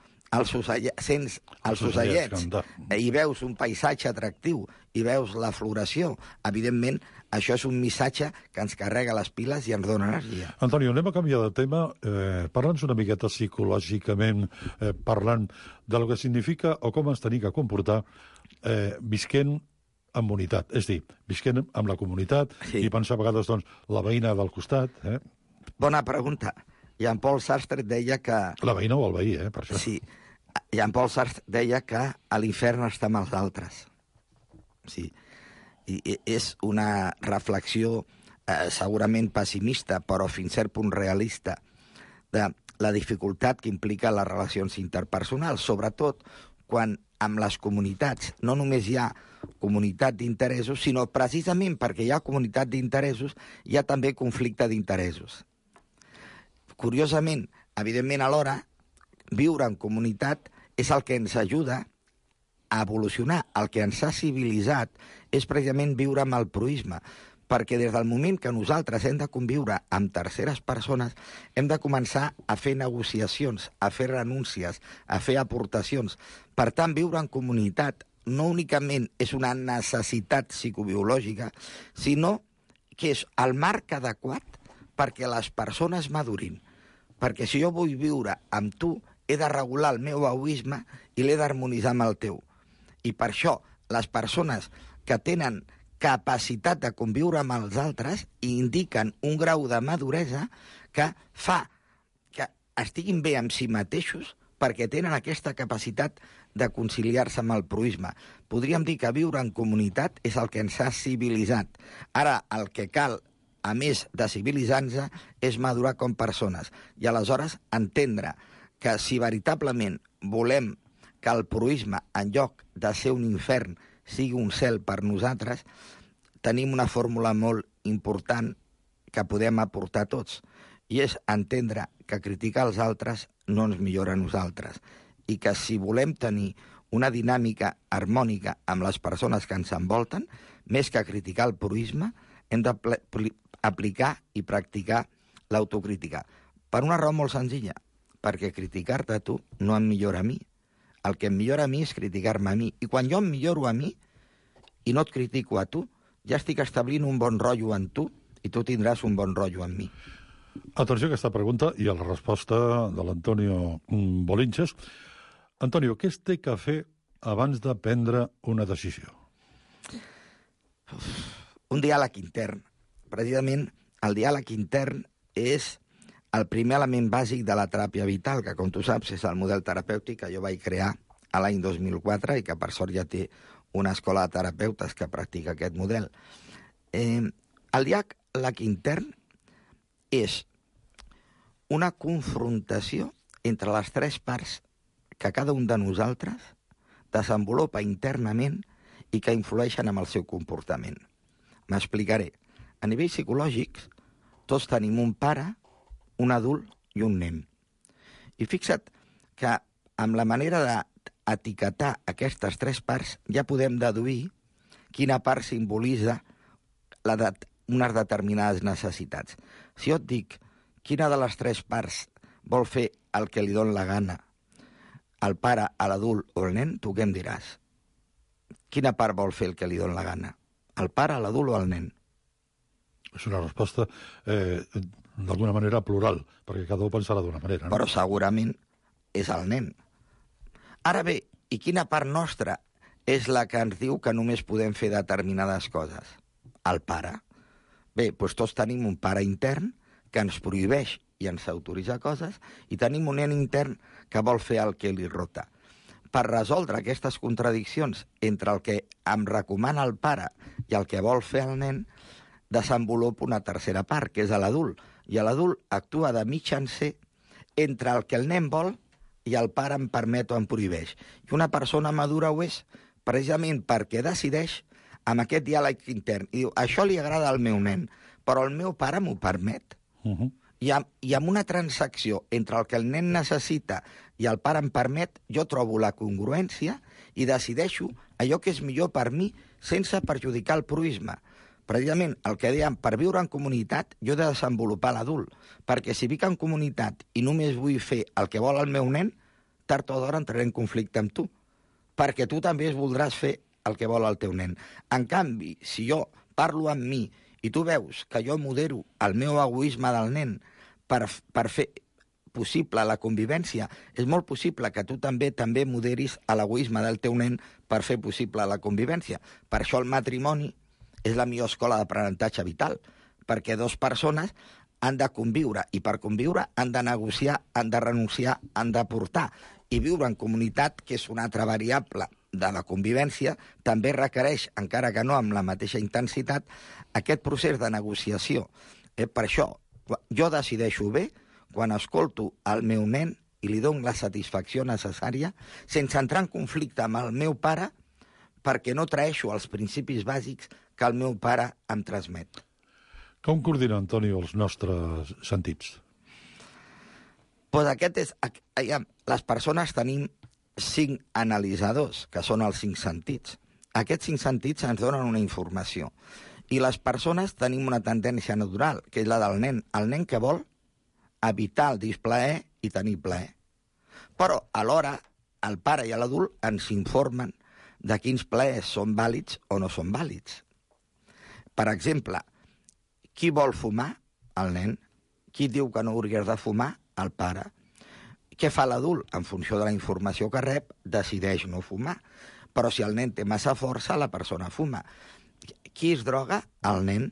Speaker 12: sents els ocellets i veus un paisatge atractiu i veus la floració, evidentment, això és un missatge que ens carrega les piles i ens dona energia.
Speaker 7: Antonio, anem a canviar de tema. Parla'ns una miqueta psicològicament, parlant del que significa o com ens tenim que comportar visquent amb unitat. És a dir, visquent amb la comunitat i pensar a vegades, doncs, la veïna del costat.
Speaker 12: Bona pregunta. Jean-Paul Sartre deia que...
Speaker 7: La veïna o el veí, per això.
Speaker 12: Sí. Jean-Paul Sartre deia que a l'infern està amb els altres. Sí. I és una reflexió segurament pessimista, però fins a cert punt realista, de la dificultat que implica les relacions interpersonals, sobretot quan amb les comunitats no només hi ha comunitat d'interessos, sinó precisament perquè hi ha comunitat d'interessos, hi ha també conflicte d'interessos. Curiosament, evidentment alhora, viure en comunitat és el que ens ajuda a evolucionar. El que ens ha civilitzat és precisament viure amb el proïsme, perquè des del moment que nosaltres hem de conviure amb terceres persones, hem de començar a fer negociacions, a fer renúncies, a fer aportacions. Per tant, viure en comunitat no únicament és una necessitat psicobiològica, sinó que és el marc adequat perquè les persones madurin. Perquè si jo vull viure amb tu, he de regular el meu egoisme i l'he d'harmonitzar amb el teu. I per això, les persones que tenen capacitat de conviure amb els altres indiquen un grau de maduresa que fa que estiguin bé amb si mateixos perquè tenen aquesta capacitat de conciliar-se amb el proïsme. Podríem dir que viure en comunitat és el que ens ha civilitzat. Ara, el que cal, a més de civilitzar-nos, és madurar com persones. I aleshores entendre que si veritablement volem que el proïsme, en lloc de ser un infern, sigui un cel per nosaltres, tenim una fórmula molt important que podem aportar tots, i és entendre que criticar els altres no ens millora a nosaltres, i que si volem tenir una dinàmica harmònica amb les persones que ens envolten, més que criticar el proïsme, hem d'aplicar i practicar l'autocrítica. Per una raó molt senzilla, perquè criticar-te a tu no em millora a mi. El que em millora a mi és criticar-me a mi. I quan jo em milloro a mi i no et critico a tu, ja estic establint un bon rotllo en tu i tu tindràs un bon rotllo en mi.
Speaker 7: Atenció a aquesta pregunta i a la resposta de l'Antonio Bolinches. Antonio, què es té que fer abans de prendre una decisió?
Speaker 12: Un diàleg intern. Precisament, el diàleg intern és el primer element bàsic de la teràpia vital, que, com tu saps, és el model terapèutic que jo vaig crear a l'any 2004 i que, per sort, ja té una escola de terapeutes que practica aquest model. El diàleg intern és una confrontació entre les tres parts que cada un de nosaltres desenvolupa internament i que influeixen en el seu comportament. M'explicaré. A nivell psicològic, tots tenim un pare, un adult i un nen. I fixa't que amb la manera d'etiquetar aquestes tres parts ja podem deduir quina part simbolitza unes determinades necessitats. Si jo et dic quina de les tres parts vol fer el que li dona la gana, el pare, l'adult o el nen, tu què em diràs? Quina part vol fer el que li dona la gana? El pare, l'adult o el nen?
Speaker 7: És una resposta, d'alguna manera, plural, perquè cada un pensarà d'una manera. No?
Speaker 12: Però segurament és el nen. Ara bé, i quina part nostra és la que ens diu que només podem fer determinades coses? El pare. Bé, doncs tots tenim un pare intern que ens prohibeix i ens autoritza coses, i tenim un nen intern que vol fer el que li rota. Per resoldre aquestes contradiccions entre el que em recomana el pare i el que vol fer el nen, desenvolupa una tercera part, que és l'adult, i l'adult actua de mitjancer entre el que el nen vol i el pare em permet o em prohibeix. I una persona madura ho és precisament perquè decideix amb aquest diàleg intern, i diu, això li agrada al meu nen, però el meu pare m'ho permet. I amb una transacció entre el que el nen necessita i el pare em permet, jo trobo la congruència i decideixo allò que és millor per mi sense perjudicar el proisme. Precisament el que dèiem, per viure en comunitat, jo he de desenvolupar l'adult, perquè si vic en comunitat i només vull fer el que vol el meu nen, tard o d'hora entraré en conflicte amb tu, perquè tu també es voldràs fer el que vol el teu nen. En canvi, si jo parlo amb mi i tu veus que jo modero el meu egoisme del nen per fer possible la convivència, és molt possible que tu també moderis l'egoisme del teu nen per fer possible la convivència. Per això el matrimoni és la millor escola d'aprenentatge vital, perquè dues persones han de conviure, i per conviure han de negociar, han de renunciar, han de portar. I viure en comunitat, que és una altra variable de la convivència, també requereix, encara que no amb la mateixa intensitat, aquest procés de negociació. Per això, jo decideixo bé quan escolto el meu nen i li dono la satisfacció necessària, sense entrar en conflicte amb el meu pare, perquè no traeixo els principis bàsics que el meu pare em transmet.
Speaker 7: Com coordina, Antoni, els nostres sentits?
Speaker 12: Pues aquest és... Les persones tenim 5 analitzadors, que són els 5 sentits. Aquests 5 sentits ens donen una informació. I les persones tenim una tendència natural, que és la del nen. El nen que vol evitar el displaer i tenir plaer. Però, alhora, el pare i l'adult ens informen de quins plaers són vàlids o no són vàlids. Per exemple, qui vol fumar? El nen. Qui diu que no hauries de fumar? El pare. Què fa l'adult? En funció de la informació que rep, decideix no fumar. Però si el nen té massa força, la persona fuma. Qui es droga? El nen.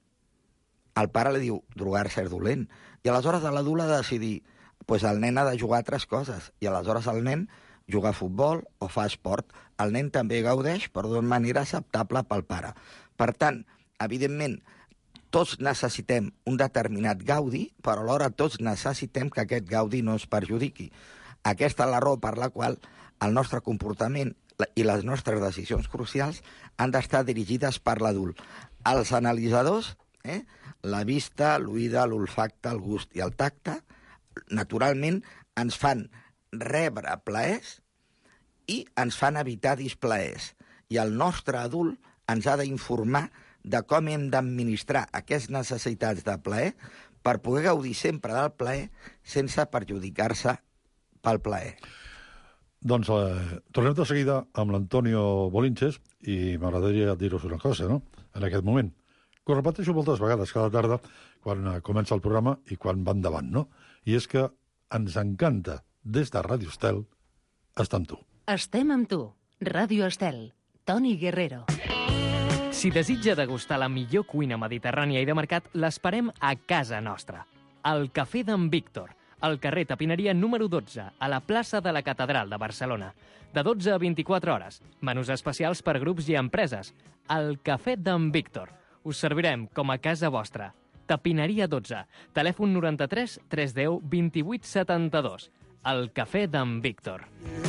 Speaker 12: El pare li diu, drogar-se és dolent. I aleshores l'adult ha de decidir, pues el nen ha de jugar a altres coses. I aleshores el nen juga a futbol o fa esport. El nen també gaudeix, però d'una manera acceptable pel pare. Per tant, evidentment, tots necessitem un determinat gaudi, però alhora tots necessitem que aquest gaudi no es perjudiqui. Aquesta és la raó per la qual el nostre comportament i les nostres decisions crucials han d'estar dirigides per l'adult. Els analitzadors, la vista, l'oïda, l'olfacte, el gust i el tacte, naturalment ens fan rebre plaers i ens fan evitar displaers. I el nostre adult ens ha d'informar de com hem d'administrar aquestes necessitats de plaer per poder gaudir sempre del plaer sense perjudicar-se pel plaer.
Speaker 7: Doncs tornem de seguida amb l'Antonio Bolinches i m'agradaria dir-vos una cosa, no?, en aquest moment. Que ho repeteixo moltes vegades cada tarda quan comença el programa i quan va endavant, no? I és que ens encanta, des de Ràdio Estel, estar amb tu.
Speaker 3: Estem amb tu. Ràdio Estel. Toni Guerrero.
Speaker 8: Si desitja degustar la millor cuina mediterrània i de mercat, l'esperem a casa nostra. Al Cafè d'en Víctor, al carrer Tapineria número 12, a la plaça de la Catedral de Barcelona. De 12 a 24 hores. Menús especials per grups i empreses. Al Cafè d'en Víctor. Us servirem com a casa vostra. Tapineria 12. Telèfon 93 310 28 72. Al Cafè d'en Víctor.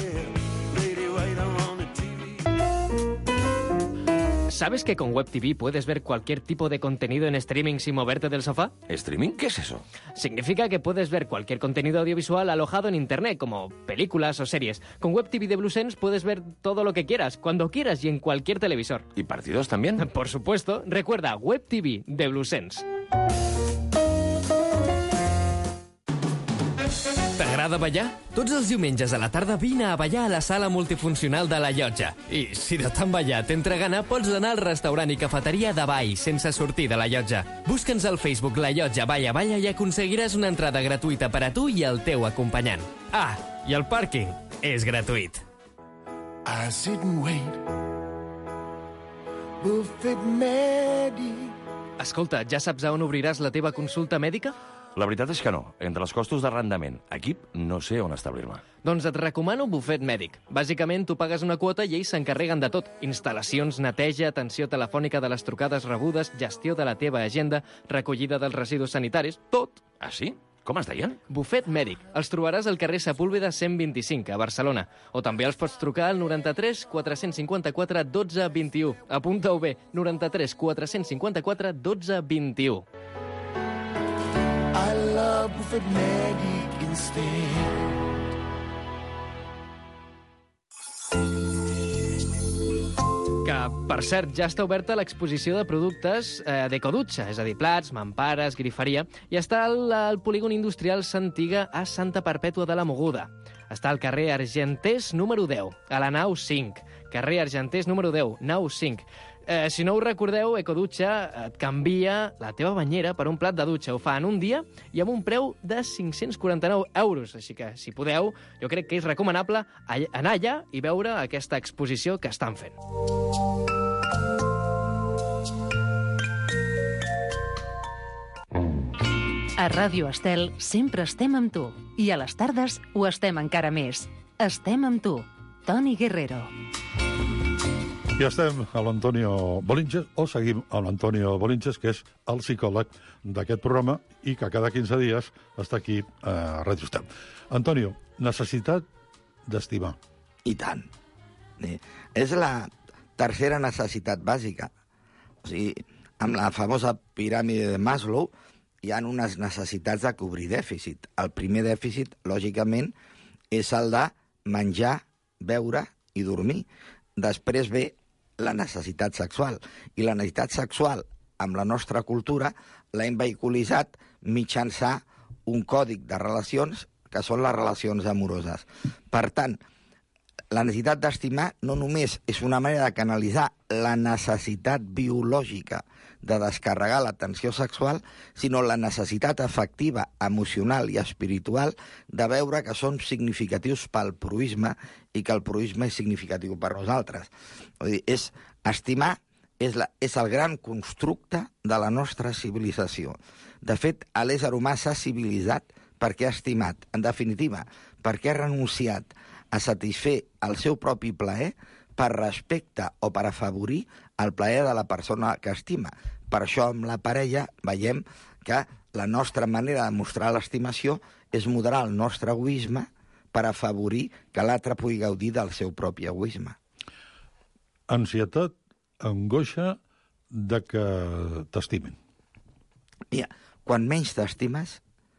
Speaker 8: ¿Sabes que con Web TV puedes ver cualquier tipo de contenido en streaming sin moverte del sofá?
Speaker 10: ¿Streaming? ¿Qué es eso?
Speaker 8: Significa que puedes ver cualquier contenido audiovisual alojado en Internet, como películas o series. Con Web TV de Bluesense puedes ver todo lo que quieras, cuando quieras y en cualquier televisor.
Speaker 10: ¿Y partidos también?
Speaker 8: Por supuesto. Recuerda, Web TV de Bluesense. T'agrada ballar? Tots els diumenges a la tarda vine a ballar a la sala multifuncional de la Llotja. I si de tant ballar t'entra gana, pots anar al restaurant i cafeteria de ball sense sortir de la Llotja. Busca'ns al Facebook La Llotja Balla Balla i aconseguiràs una entrada gratuïta per a tu i el teu acompanyant. Ah, i el pàrquing és gratuït.
Speaker 14: I sit and wait. Buffet mèdic.
Speaker 8: Escolta, ja saps a on obriràs la teva consulta mèdica?
Speaker 10: La veritat és que no. Entre els costos d'arrendament, equip, no sé on establir-me.
Speaker 8: Doncs et recomano Bufet Mèdic. Bàsicament, tu pagues una quota i ells s'encarreguen de tot. Instal·lacions, neteja, atenció telefònica de les trucades rebudes, gestió de la teva agenda, recollida dels residus sanitaris, tot.
Speaker 10: Ah, sí? Com es deien?
Speaker 8: Bufet Mèdic. Els trobaràs al carrer Sepúlveda 125, a Barcelona. O també els pots trucar al 93 454 12 21. Apunta-ho bé, 93 454 12 21.
Speaker 14: I love Bufet Mèdic instead.
Speaker 8: Que, per cert, ja està oberta l'exposició de productes d'Ecodutxa, és a dir, plats, mampares, griferia, i està al polígon industrial Santiga a Santa Perpètua de la Mogoda. Està al carrer Argenters número 10, a la nau 5. Carrer Argenters número 10, nau 5. Si no ho recordeu, Ecodutxa et canvia la teva banyera per un plat de dutxa. Ho fa en un dia i amb un preu de 549 euros. Així que, si podeu, jo crec que és recomanable anar allà i veure aquesta exposició que estan fent.
Speaker 3: A Ràdio Estel sempre estem amb tu. I a les tardes ho estem encara més. Estem amb tu. Toni Guerrero.
Speaker 7: I estem a l'Antonio Bolinches, o seguim a l'Antonio Bolinches, que és el psicòleg d'aquest programa i que cada 15 dies està aquí a Ràdio Estel. Antonio, necessitat d'estimar.
Speaker 12: I tant. És la tercera necessitat bàsica. O sigui, amb la famosa piràmide de Maslow hi ha unes necessitats de cobrir dèficit. El primer dèficit, lògicament, és el de menjar, beure i dormir. Després ve la necessitat sexual. I la necessitat sexual, amb la nostra cultura, l'hem vehiculitzat mitjançant un còdic de relacions que són les relacions amoroses. Per tant, la necessitat d'estimar no només és una manera de canalitzar la necessitat biològica de descarregar la tensió sexual, sinó la necessitat afectiva, emocional i espiritual de veure que són significatius pel proisme i que el proisme és significatiu per nosaltres. Vull dir, estimar és el gran constructe de la nostra civilització. De fet, l'ésser humà s'ha civilitzat perquè ha estimat. En definitiva, perquè ha renunciat a satisfer el seu propi plaer per respecte o per afavorir el plaer de la persona que estima. Per això, amb la parella, veiem que la nostra manera de mostrar l'estimació és moderar el nostre egoisme per afavorir que l'altre pugui gaudir del seu propi egoisme.
Speaker 7: Ansietat, angoixa de que t'estimin.
Speaker 12: Mira, quan menys t'estimes,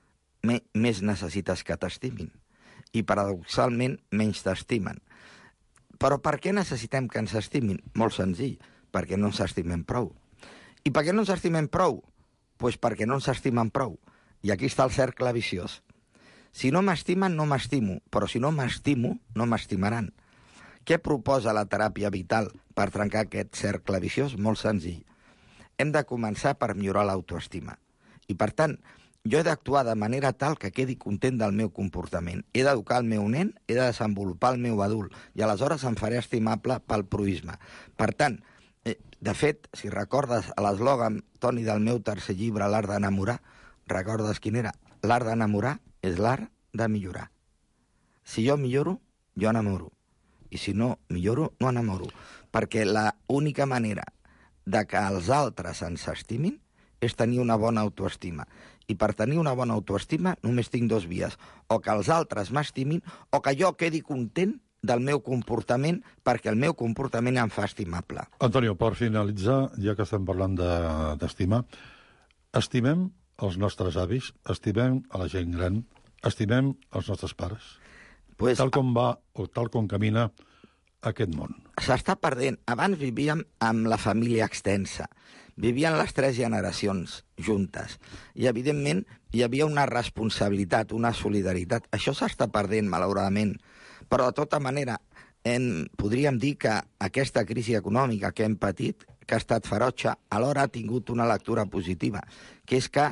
Speaker 12: més necessites que t'estimin. I, paradoxalment, menys t'estimen. Però per què necessitem que ens estimin? Molt senzill, perquè no ens estimem prou. I per què no ens estimem prou? Doncs perquè no ens estimen prou. I aquí està el cercle viciós. Si no m'estimen, no m'estimo, però si no m'estimo, no m'estimaran. Què proposa la teràpia vital per trencar aquest cercle viciós? Molt senzill. Hem de començar per millorar l'autoestima. I, per tant, jo he d'actuar de manera tal que quedi content del meu comportament. He d'educar el meu nen, he de desenvolupar el meu adult, i aleshores em faré estimable pel proisme. Per tant, de fet, si recordes l'eslògan, Toni, del meu tercer llibre, L'art d'enamorar, recordes quin era? L'art d'enamorar és l'art de millorar. Si jo milloro, jo enamoro. I si no milloro, no enamoro. Perquè l'única manera de que els altres ens estimin és tenir una bona autoestima. I per tenir una bona autoestima només tinc dues vies. O que els altres m'estimin, o que jo quedi content del meu comportament perquè el meu comportament em fa estimable.
Speaker 7: Antonio, per finalitzar, ja que estem parlant d'estimar, estimem els nostres avis, estimem a la gent gran, estimem els nostres pares. Tal com va o tal com camina aquest món.
Speaker 12: S'està perdent. Abans vivíem amb la família extensa. Vivien les 3 generacions juntes. I, evidentment, hi havia una responsabilitat, una solidaritat. Això s'està perdent, malauradament. Però, de tota manera, podríem dir que aquesta crisi econòmica que hem patit, que ha estat ferotge, alhora ha tingut una lectura positiva, que és que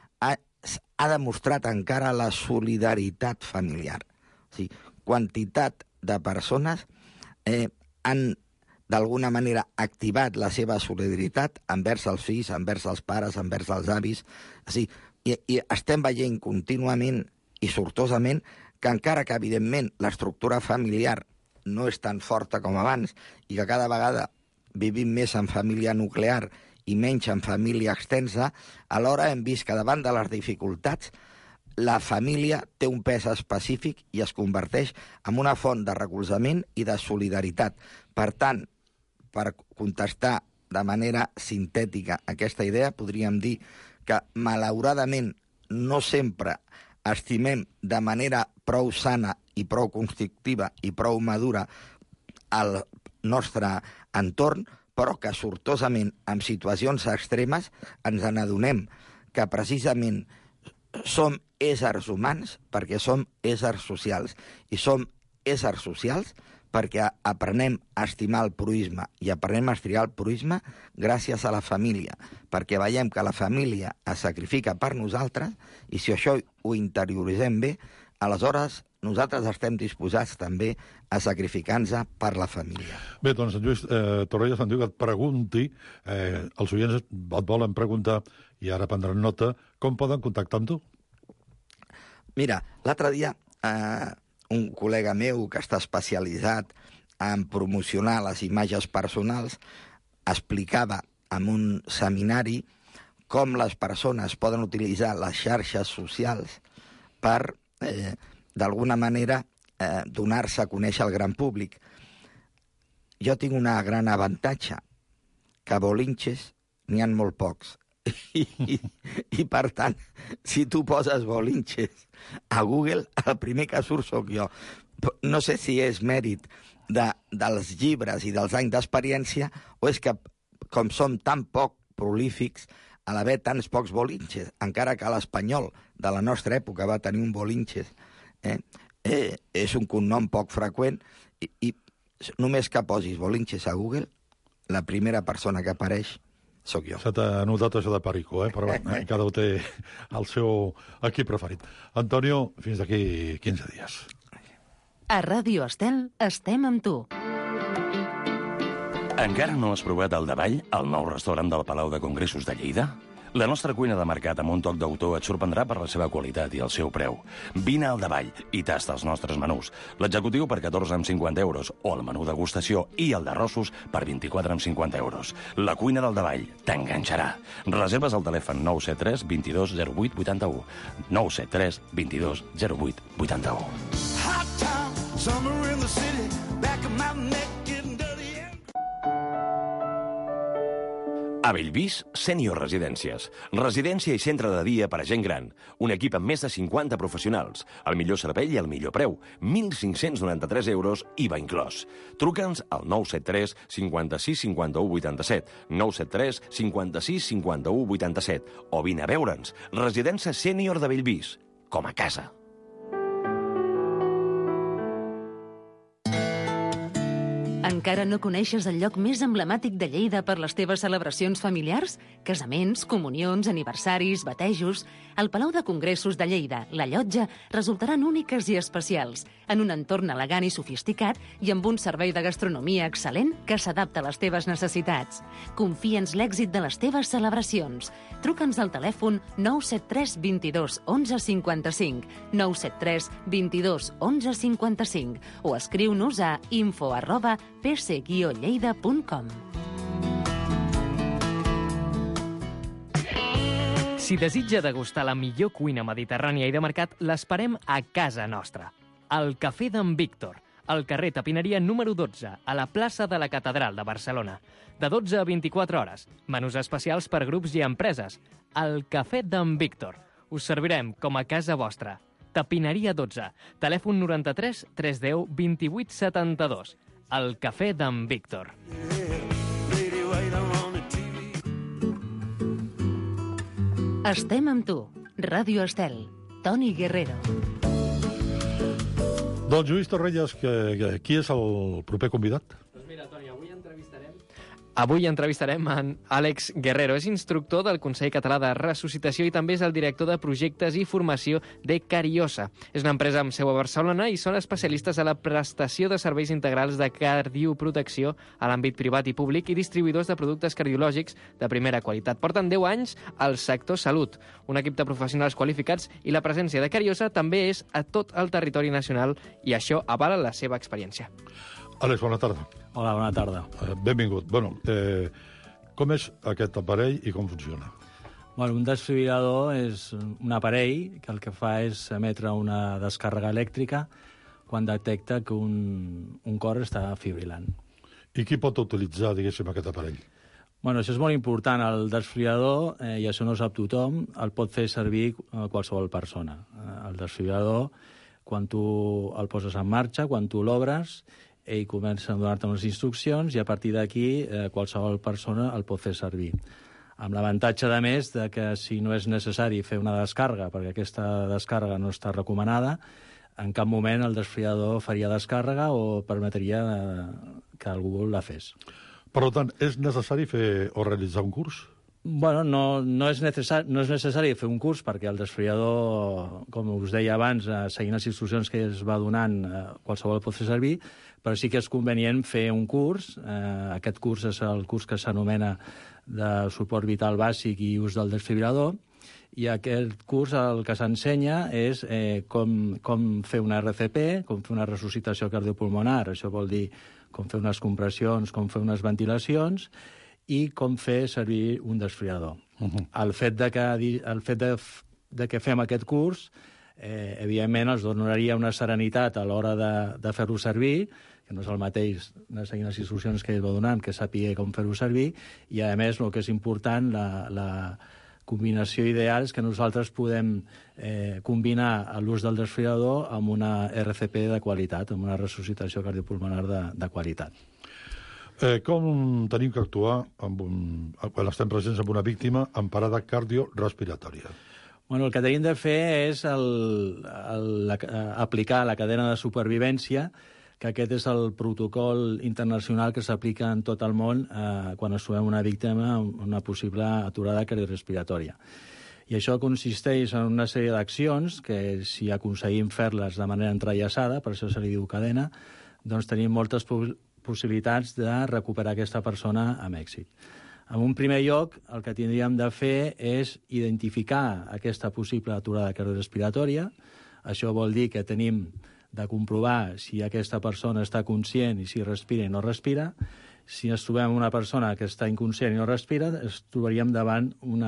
Speaker 12: ha demostrat encara la solidaritat familiar. O sigui, quantitat de persones han, d'alguna manera, activat la seva solidaritat envers els fills, envers els pares, envers els avis. O sigui, i estem veient contínuament i sortosament que encara que, evidentment, l'estructura familiar no és tan forta com abans i que cada vegada vivim més en família nuclear i menys en família extensa, alhora hem vist que davant de les dificultats la família té un pes específic i es converteix en una font de recolzament i de solidaritat. Per tant, per contestar de manera sintètica aquesta idea, podríem dir que, malauradament, no sempre estimem de manera prou sana i prou constructiva i prou madura el nostre entorn, però que sortosament, en situacions extremes, ens n'adonem que precisament som éssers humans perquè som éssers socials. I som éssers socials perquè aprenem a estimar el proisme i aprenem a estimar el proisme gràcies a la família, perquè veiem que la família es sacrifica per nosaltres i si això ho interioritzem bé, aleshores nosaltres estem disposats també a sacrificar-nos per la família.
Speaker 7: Bé, doncs, Lluís Torrelles em diu que et pregunti, els oients et volen preguntar, i ara prendran nota, com poden contactar amb tu?
Speaker 12: Mira, l'altre dia un col·lega meu que està especialitzat en promocionar les imatges personals explicava en un seminari com les persones poden utilitzar les xarxes socials per, d'alguna manera, donar-se a conèixer al gran públic. Jo tinc una gran avantatge, que bolinxes n'hi ha molt pocs. I per tant, si tu poses bolinxes a Google, el primer que surt sóc jo. No sé si és mèrit dels llibres i dels anys d'experiència o és que, com som tan poc prolífics, a l'haver tants pocs bolinxes, encara que l'espanyol de la nostra època va tenir un bolinxes, és un cognom poc freqüent i només que posis bolinxes a Google, la primera persona que apareix sóc jo.
Speaker 7: Se t'ha notat això de Perico, però cada un té el seu equip preferit. Antonio, fins d'aquí 15 dies.
Speaker 3: A Ràdio Estel estem amb tu.
Speaker 10: Encara no has provat el Davall, el nou restaurant del Palau de Congressos de Lleida? La nostra cuina de mercat amb un toc d'autor et sorprendrà per la seva qualitat i el seu preu. Vine al Davall i tasta els nostres menús. L'executiu per 14,50 euros o el menú degustació i el d'arrossos per 24,50 euros. La cuina del Davall t'enganxarà. Reserves al telèfon 973 22 08 81. 973 22 08 81. Hot town, summer in the city, back of my neck getting dirty. A Bellvís, Sènior Residències. Residència i centre de dia per a gent gran. Un equip amb més de 50 professionals. El millor servei i el millor preu. 1.593 euros, IVA inclòs. Truca'ns al 973 56 51 87. 973 56 51 87. O vine a veure'ns. Residència Sènior de Bellvís. Com a casa.
Speaker 3: Encara no coneixes el lloc més emblemàtic de Lleida per les teves celebracions familiars? Casaments, comunions, aniversaris, batejos... El Palau de Congressos de Lleida, la Llotja, resultaran úniques i especials, en un entorn elegant i sofisticat i amb un servei de gastronomia excel·lent que s'adapta a les teves necessitats. Confia'ns l'èxit de les teves celebracions. Truca'ns al telèfon 973 22 11 55, 973 22 11 55 o escriu-nos a info@pc-lleida.com.
Speaker 8: Si desitja degustar la millor cuina mediterrània i de mercat, l'esperem a casa nostra. Al Cafè d'en Víctor, al carrer Tapineria número 12, a la plaça de la Catedral de Barcelona. De 12 a 24 hores. Menús especials per grups i empreses. Al Cafè d'en Víctor. Us servirem com a casa vostra. Tapineria 12. Telèfon 93 310 28 72. El Cafè d'en Víctor.
Speaker 3: Estem amb tu. Ràdio Estel. Toni Guerrero.
Speaker 7: Doncs Lluís Torrelles, qui és el proper convidat?
Speaker 8: Doncs mira, Toni, Avui entrevistarem en Àlex Guerrero. És instructor del Consell Català de Ressuscitació i també és el director de projectes i formació de Cariosa. És una empresa amb seu a Barcelona i són especialistes a la prestació de serveis integrals de cardioprotecció a l'àmbit privat i públic i distribuïdors de productes cardiològics de primera qualitat. Porten 10 anys al sector salut, un equip de professionals qualificats i la presència de Cariosa també és a tot el territori nacional i això avala la seva experiència.
Speaker 7: Àlex, bona tarda.
Speaker 15: Hola, bona tarda.
Speaker 7: Benvingut. Com és aquest aparell i com funciona?
Speaker 15: Bueno, un desfibrilador és un aparell que el que fa és emetre una descàrrega elèctrica quan detecta que un cor està fibrilant.
Speaker 7: I qui pot utilitzar, diguéssim, aquest aparell?
Speaker 15: Bueno, això és molt important. El desfibrilador, i això no ho sap tothom, el pot fer servir qualsevol persona. El desfibrilador, quan tu el poses en marxa, quan tu l'obres, ell comença a donar-te unes instruccions i a partir d'aquí qualsevol persona el pot fer servir. Amb l'avantatge, a més, de que si no és necessari fer una descàrrega, perquè aquesta descàrrega no està recomanada, en cap moment el desfibrilador faria descàrrega o permetria que algú la fes.
Speaker 7: Per tant, és necessari fer o realitzar un curs?
Speaker 15: Bueno, no és necessari fer un curs perquè el desfibrilador, com us deia abans, seguint les instruccions que es va donant, qualsevol pot fer servir, però sí que és convenient fer un curs. Aquest curs és el curs que s'anomena de suport vital bàsic i ús del desfibrilador, i aquest curs el que s'ensenya és com fer una RCP, com fer una resuscitació cardiopulmonar, això vol dir com fer unes compressions, com fer unes ventilacions, i com fer servir un desfibrilador. El fet de que fem aquest curs, evidentment, els donaria una serenitat a l'hora de fer-ho servir, que no és el mateix seguint les instruccions que ell va donant, que sàpiga com fer-ho servir, i, a més, el que és important, la combinació ideal és que nosaltres podem combinar l'ús del desfibrilador amb una RCP de qualitat, amb una resuscitació cardiopulmonar de qualitat.
Speaker 7: Com tenim que actuar quan estem presents amb una víctima amb parada cardiorespiratòria?
Speaker 15: Bueno, el que tenim de fer és aplicar la cadena de supervivència, que aquest és el protocol internacional que s'aplica en tot el món quan ens trobem una víctima amb una possible aturada cardiorespiratòria. I això consisteix en una sèrie d'accions que, si aconseguim fer-les de manera entrellaçada, per això se li diu cadena, doncs tenim moltes possibilitats de recuperar aquesta persona amb èxit. En un primer lloc, el que tindríem de fer és identificar aquesta possible aturada cardiorespiratòria. Això vol dir que tenim de comprovar si aquesta persona està conscient i si respira i no respira. Si ens trobem una persona que està inconscient i no respira, ens trobaríem davant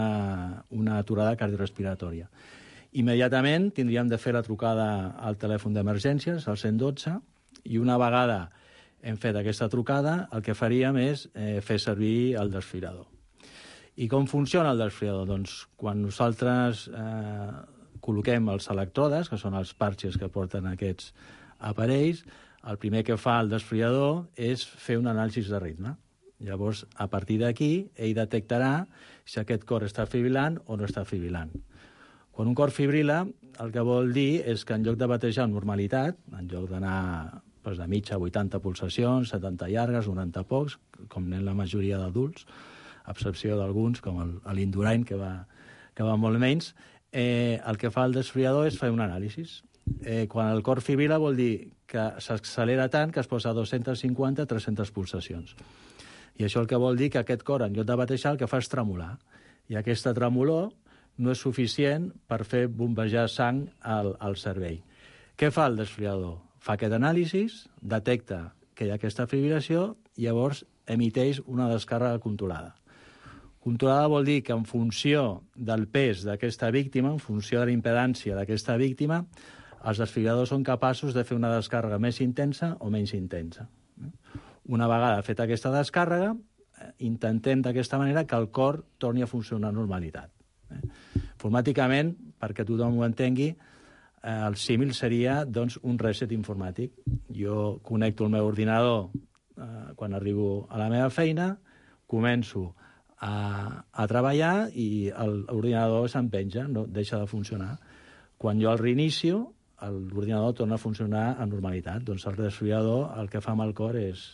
Speaker 15: una aturada cardiorespiratòria. Immediatament tindríem de fer la trucada al telèfon d'emergències, al 112, i una vegada hem fet aquesta trucada, el que faríem és fer servir el desfibrilador. I com funciona el desfibrilador? Doncs quan nosaltres col·loquem els electrodes, que són els parxes que porten aquests aparells, el primer que fa el desfibrilador és fer un anàlisi de ritme. Llavors, a partir d'aquí, ell detectarà si aquest cor està fibrilant o no està fibrilant. Quan un cor fibrila, el que vol dir és que en lloc de batejar amb normalitat, en lloc d'anar de mitja a 80 pulsacions, 70 llargues, 90 pocs, com anem la majoria d'adults, a excepció d'alguns, com l'Indurain, que va molt menys, el que fa el desfibrilador és fer un anàlisi. Quan el cor fibrila vol dir que s'accelera tant que es posa a 250-300 pulsacions. I això el que vol dir que aquest cor, en lloc de batejar, el que fa és tremolar. I aquesta tremolor no és suficient per fer bombejar sang al cervell. Què fa el desfibrilador? Fa aquest anàlisi, detecta que hi ha aquesta fibrilació i llavors emiteix una descàrrega controlada. Controlada vol dir que en funció del pes d'aquesta víctima, en funció de la impedància d'aquesta víctima, els desfibriladors són capaços de fer una descàrrega més intensa o menys intensa. Una vegada feta aquesta descàrrega, intentem d'aquesta manera que el cor torni a funcionar amb normalitat. Informàticament, perquè tothom ho entengui, el símil seria doncs, un reset informàtic. Jo connecto el meu ordinador quan arribo a la meva feina, començo a treballar i l'ordinador s'empenja, no deixa de funcionar. Quan jo el reinicio, l'ordinador torna a funcionar amb normalitat. Doncs el desfibrilador el que fa amb el cor és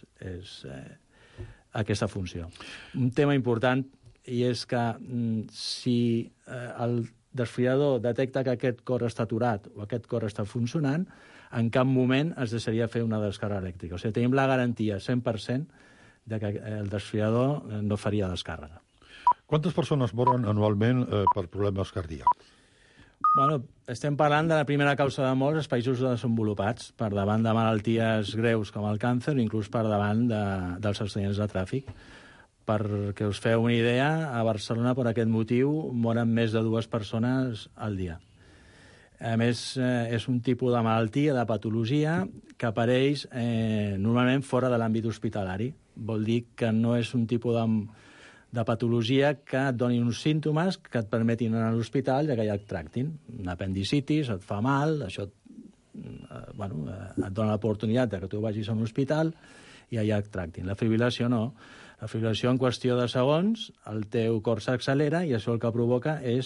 Speaker 15: aquesta funció. Un tema important i és que si el desfibrilador detecta que aquest cor està aturat o aquest cor està funcionant, en cap moment es deixaria fer una descàrrega elèctrica. O sigui, tenim la garantia 100% de que el desfibrilador no faria descàrrega.
Speaker 7: Quantes persones moren anualment per problemes cardíacs?
Speaker 15: Bueno, estem parlant de la primera causa de mort als països desenvolupats, per davant de malalties greus com el càncer, inclús per davant dels accidents de tràfic. Perquè us feu una idea, a Barcelona, per aquest motiu, moren més de 2 persones al dia. A més, és un tipus de malaltia, de patologia, que apareix normalment fora de l'àmbit hospitalari. Vol dir que no és un tipus de patologia que et doni uns símptomes que et permetin anar a l'hospital i que ja et tractin. Una apendicitis, et fa mal, això et dona l'oportunitat que tu vagis a un hospital i allà et tractin. La fibril·lació no. La fibril·lació, en qüestió de segons, el teu cor s'accelera i això el que provoca és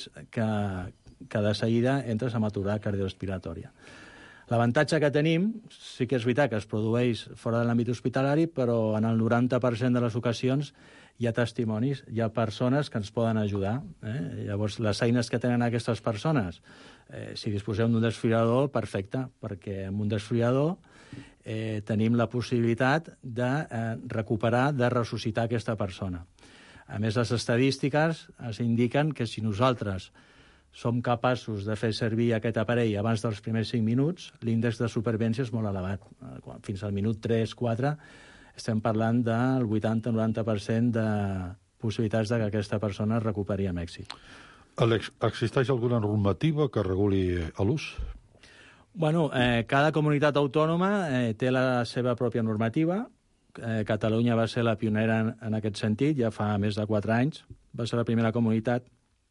Speaker 15: que de seguida entres en aturada cardiorrespiratòria. L'avantatge que tenim, sí que és veritat que es produeix fora de l'àmbit hospitalari, però en el 90% de les ocasions hi ha testimonis, hi ha persones que ens poden ajudar. Llavors, les eines que tenen aquestes persones, si disposem d'un desfibrilador, perfecte, perquè amb un desfibrilador tenim la possibilitat de recuperar, de ressuscitar aquesta persona. A més, les estadístiques ens indiquen que si nosaltres som capaços de fer servir aquest aparell abans dels primers 5 minuts, l'índex de supervivència és molt elevat. Fins al minut 3-4 estem parlant del 80-90% de possibilitats de que aquesta persona es recuperi amb èxit.
Speaker 7: Àlex, existeix alguna normativa que reguli l'ús?
Speaker 15: Bueno, cada comunitat autònoma té la seva pròpia normativa. Catalunya va ser la pionera en aquest sentit, ja fa més de 4 anys. Va ser la primera comunitat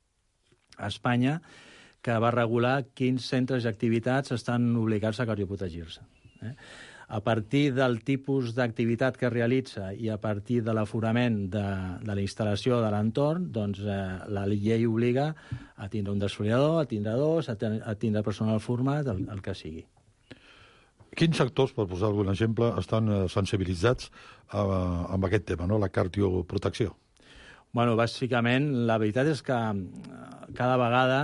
Speaker 15: a Espanya que va regular quins centres i activitats estan obligats a cardioprotegir-se. A partir del tipus d'activitat que realitza i a partir de l'aforament de la instal·lació de l'entorn, doncs la llei obliga a tindre un desfibrilador, a tindre 2, a tindre personal format, el que sigui.
Speaker 7: Quins sectors, per posar algun exemple, estan sensibilitzats amb aquest tema, no? La cardioprotecció?
Speaker 15: Bueno, bàsicament, la veritat és que cada vegada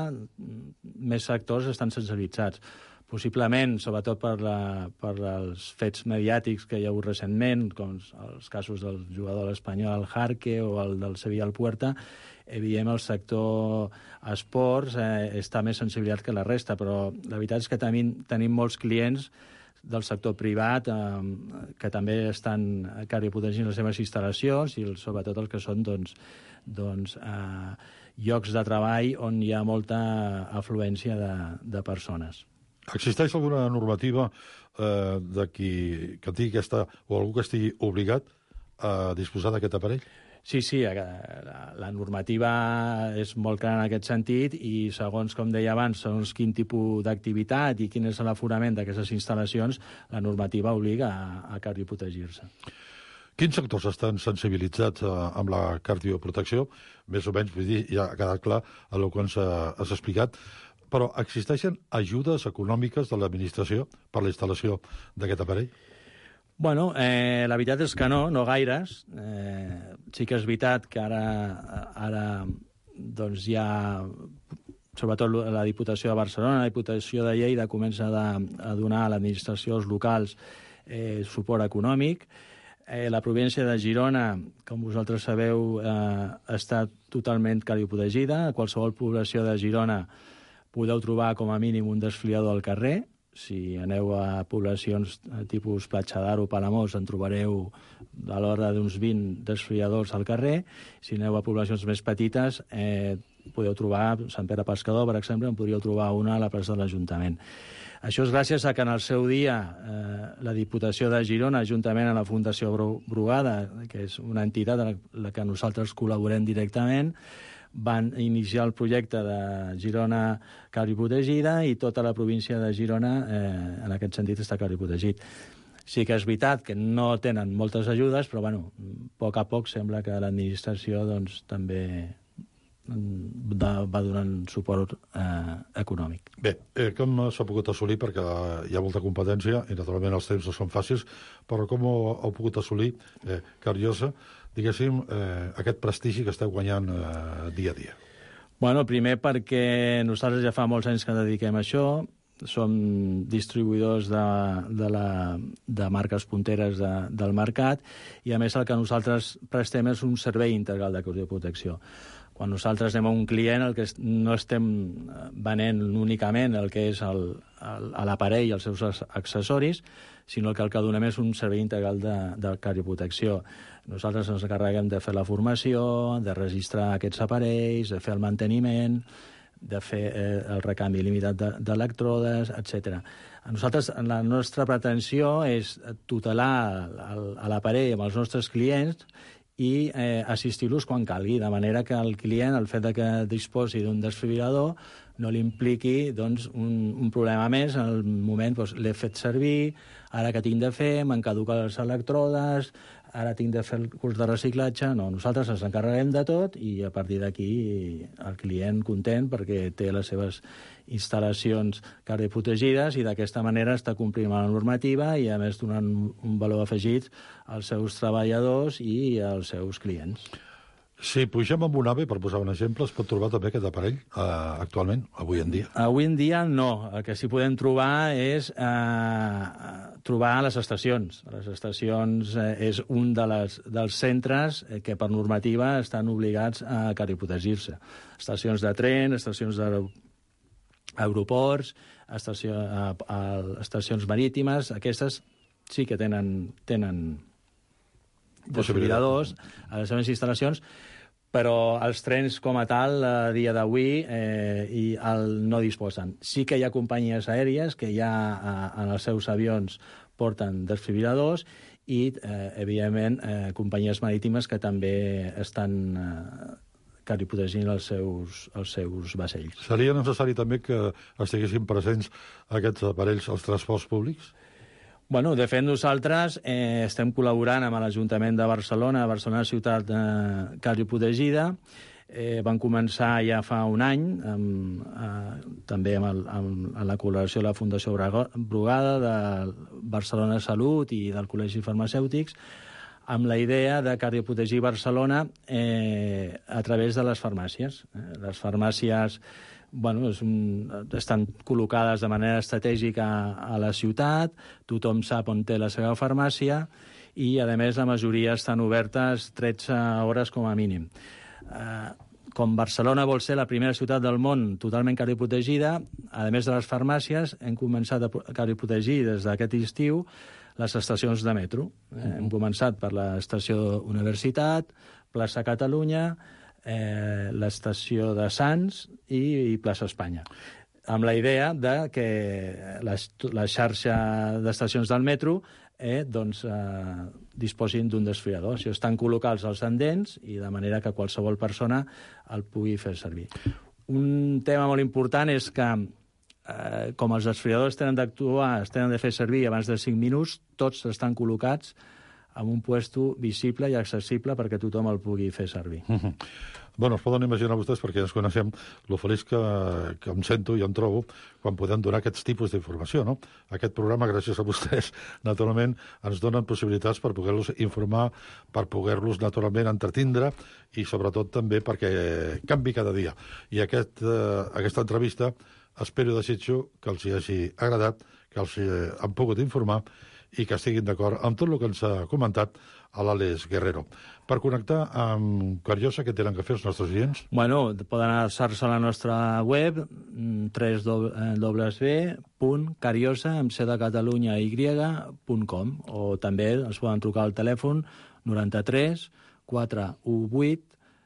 Speaker 15: més sectors estan sensibilitzats. Possiblement, sobretot per els fets mediàtics que hi ha hagut recentment, com els casos del jugador espanyol al Jarque o el del Sevilla al Puerta, evidentment el sector esports està més sensibilitzat que la resta, però la veritat és que tenim molts clients del sector privat que també estan cardioprotegint les seves instal·lacions i sobretot els que són llocs de treball on hi ha molta afluència de persones.
Speaker 7: Existeix alguna normativa que tingui o algú que estigui obligat a disposar d'aquest aparell?
Speaker 15: Sí, la normativa és molt clara en aquest sentit i segons, com deia abans, segons quin tipus d'activitat i quin és l'aforament d'aquestes instal·lacions, la normativa obliga a cardioprotegir-se.
Speaker 7: Quins sectors estan sensibilitzats amb la cardioprotecció? Més o menys, vull dir, ja ha quedat clar el que ens has explicat, però existeixen ajudes econòmiques de l'administració per la instal·lació d'aquest aparell?
Speaker 15: Bueno, la veritat és que no gaires. Sí que és veritat que ara doncs hi ha, sobretot la Diputació de Barcelona, la Diputació de Lleida comença a donar a les administracions locals suport econòmic. La província de Girona, com vosaltres sabeu, està totalment cardioprotegida. A qualsevol població de Girona podeu trobar com a mínim un desfibrilador al carrer. Si aneu a poblacions tipus Platja d'Aro o Palamós en trobareu a l'hora d'uns 20 desfibriladors al carrer. Si aneu a poblacions més petites podeu trobar Sant Pere Pescador, per exemple, en podríeu trobar una a la plaça de l'Ajuntament. Això és gràcies a que en el seu dia la Diputació de Girona, juntament amb la Fundació Brugada, que és una entitat en la que nosaltres col·laborem directament, van iniciar el projecte de Girona cardioprotegida i tota la província de Girona, en aquest sentit, està cardioprotegit. Sí que és veritat que no tenen moltes ajudes, però, bueno, a poc sembla que l'administració doncs, també va donant suport econòmic.
Speaker 7: Bé, com s'ha pogut assolir, perquè hi ha molta competència i naturalment els temps no són fàcils, però com heu pogut assolir, Cariosa, diguéssim, aquest prestigi que esteu guanyant dia a dia?
Speaker 15: Bueno, primer perquè nosaltres ja fa molts anys que dediquem a això, som distribuïdors de marques punteres del mercat i, a més, el que nosaltres prestem és un servei integral de cardioprotecció. Quan nosaltres anem a un client, el que no estem venent únicament el que és l'aparell i els seus accessoris, sinó que el que donem és un servei integral de cardioprotecció. Nosaltres ens encarreguem de fer la formació, de registrar aquests aparells, de fer el manteniment, de fer el recanvi limitat d'electrodes, etc. Nosaltres, la nostra pretensió és tutelar l'aparell amb els nostres clients i assistir-los quan calgui, de manera que el client, el fet que disposi d'un desfibrilador, no li impliqui un problema més en el moment, l'he fet servir, ara que tinc de fer, m'han caducat les electrodes, ara tinc de fer el curs de reciclatge. No, nosaltres ens encarreguem de tot i a partir d'aquí el client content perquè té les seves instal·lacions cardioprotegides i d'aquesta manera està complint la normativa i a més donant un valor afegit als seus treballadors i als seus clients.
Speaker 7: Si pugem amb un AVE, per posar un exemple, es pot trobar també aquest aparell actualment, avui en dia?
Speaker 15: Avui en dia no. El que sí podem trobar és trobar a les estacions. A les estacions és un dels centres que per normativa estan obligats a cardioprotegir-se. Estacions de tren, estacions d'aeroports, estacions marítimes, aquestes sí que tenen desfibriladors a les seves instal·lacions, però els trens com a tal, a dia d'avui, no disposen. Sí que hi ha companyies aèries que ja en els seus avions porten desfibriladors i, evidentment, companyies marítimes que també estan cardioprotegint els seus vaixells.
Speaker 7: Seria necessari també que estiguessin presents aquests aparells als transports públics?
Speaker 15: Bueno, de fet, nosaltres estem col·laborant amb l'Ajuntament de Barcelona, Barcelona Ciutat Cardioprotegida. Van començar ja fa un any, també amb la col·laboració de la Fundació Brugada, de Barcelona Salut i del Col·legi Farmacèutics, amb la idea de cardioprotegir Barcelona a través de les farmàcies. Les farmàcies estan col·locades de manera estratègica a la ciutat, tothom sap on té la seva farmàcia i, a més, la majoria estan obertes 13 hores com a mínim. Com Barcelona vol ser la primera ciutat del món totalment cardioprotegida, a més de les farmàcies, hem començat a cardioprotegir des d'aquest estiu les estacions de metro. Hem començat per l'estació Universitat, plaça Catalunya, l'estació de Sants i plaça Espanya, amb la idea de que la xarxa d'estacions del metro disposin d'un desfibrilador. Això estan col·locats als andens i de manera que qualsevol persona el pugui fer servir. Un tema molt important és que com els desfibriladors tenen de fer servir abans de 5 minuts, tots estan col·locats en un puesto visible i accessible perquè tothom el pugui fer servir.
Speaker 7: Bueno, es poden imaginar vostès, perquè ens coneixem, lo feliç que em sento i em trobo quan podem donar aquests tipus d'informació, no? Aquest programa, gràcies a vostès, naturalment, ens donen possibilitats per poder-los informar, per poder-los, naturalment, entretindre i, sobretot, també perquè canvi cada dia. I aquesta entrevista espero i desitjo que els hi hagi agradat, que els han pogut informar i que estiguin d'acord amb tot el que ens ha comentat a l'Àlex Guerrero. Per connectar amb Cariosa, què tenen que fer els nostres oients?
Speaker 15: Bueno, poden anar-se a la nostra web, www.cariosa.com, o també ens poden trucar al telèfon 93 418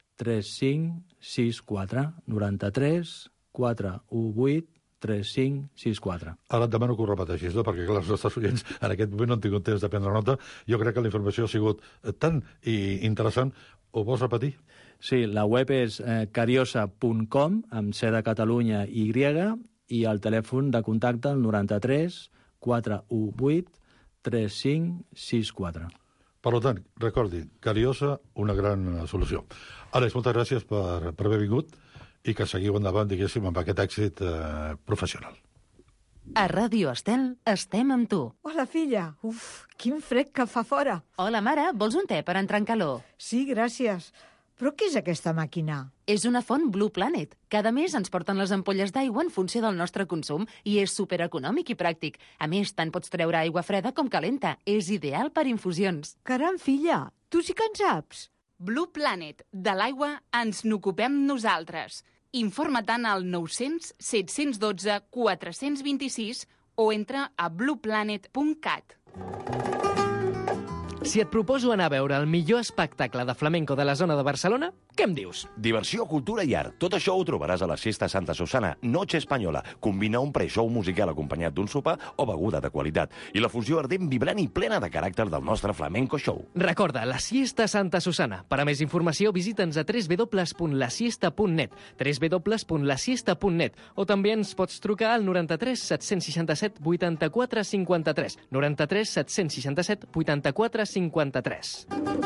Speaker 15: 3564, 93 418 3564.
Speaker 7: Ara et demano que ho repeteixis, no? Perquè els nostres oients en aquest moment no han tingut temps de prendre nota. Jo crec que la informació ha sigut tan interessant. Ho vols repetir?
Speaker 15: Sí, la web és cariosa.com, amb C de Catalunya i el telèfon de contacte el 93 418 3564.
Speaker 7: Per tant, recordi, Cariosa, una gran solució. Àlex, moltes gràcies per haver vingut i que seguiu endavant, diguéssim, amb aquest èxit professional.
Speaker 3: A Ràdio Estel estem amb tu.
Speaker 16: Hola, filla. Uf, quin fred que fa fora.
Speaker 3: Hola, mare. Vols un te per entrar en calor?
Speaker 16: Sí, gràcies. Però què és aquesta màquina?
Speaker 3: És una font Blue Planet. Cada mes ens porten les ampolles d'aigua en funció del nostre consum i és supereconòmic i pràctic. A més, tant pots treure aigua freda com calenta. És ideal per infusions.
Speaker 16: Caram, filla, tu sí que en saps.
Speaker 17: Blue Planet. De l'aigua ens n'ocupem nosaltres. Informa-te'n al 900 712 426 o entra a blueplanet.cat.
Speaker 8: Si et proposo anar a veure el millor espectacle de flamenco de la zona de Barcelona, què em dius?
Speaker 10: Diversió, cultura i art. Tot això ho trobaràs a la Siesta Santa Susana, Noche Espanyola. Combina un pre-show musical acompanyat d'un sopar o beguda de qualitat. I la fusió ardent, vibrant i plena de caràcter del nostre flamenco show.
Speaker 8: Recorda, la Siesta Santa Susana. Per a més informació, visita'ns a www.lasiesta.net, www.lasiesta.net, o també ens pots trucar al 93 767 84 53, 93 767 84 53.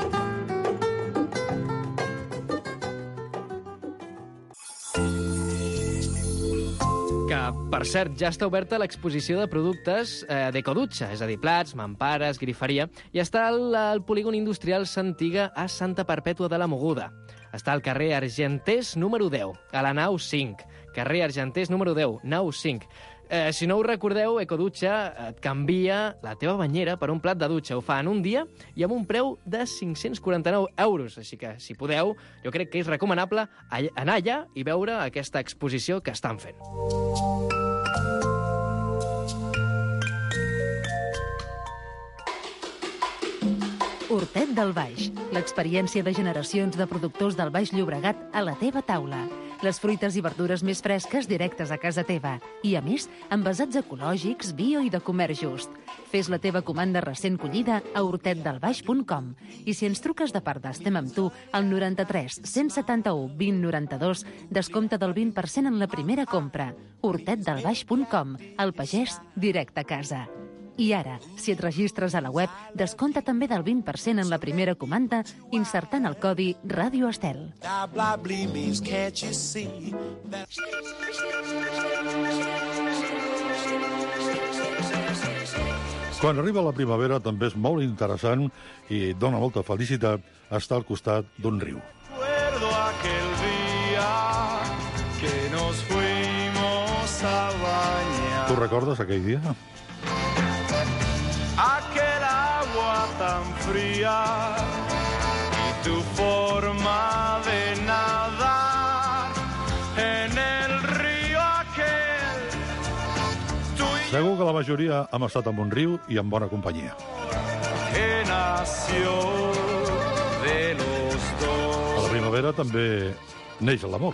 Speaker 8: Que, per cert, ja està oberta l'exposició de productes d'Ecodutxa, és a dir, plats, mampares, griferia, i està al polígon industrial Santiga a Santa Perpètua de la Mogoda. Està al carrer Argenters número 10, a la nau 5. Carrer Argenters número 10, nau 5. Si no ho recordeu, Ecodutxa et canvia la teva banyera per un plat de dutxa. Ho fa en un dia i amb un preu de 549 euros. Així que, si podeu, jo crec que és recomanable anar allà i veure aquesta exposició que estan fent.
Speaker 3: Hortet del Baix, l'experiència de generacions de productors del Baix Llobregat a la teva taula. Les fruites i verdures més fresques directes a casa teva. I, a més, envasats ecològics, bio i de comerç just. Fes la teva comanda recent collida a hortetdelbaix.com. I si ens truques de part d'Estem amb tu, al 93 171 20 92, descompte del 20% en la primera compra. hortetdelbaix.com. El pagès directe a casa. I ara, si et registres a la web, descompta també del 20% en la primera comanda insertant el codi Ràdio Estel.
Speaker 7: Quan arriba la primavera també és molt interessant i dona molta felicitat estar al costat d'un riu.
Speaker 14: Recuerdo aquel día que nos fuimos a bañar.
Speaker 7: Tu recordes aquell dia?
Speaker 14: Aquel agua tan fría y tu forma de nadar en el río aquel.
Speaker 7: Segur que la majoria hem estat en un riu i en bona companyia.
Speaker 14: Que nació de los dos.
Speaker 7: A la primavera també neix l'amor.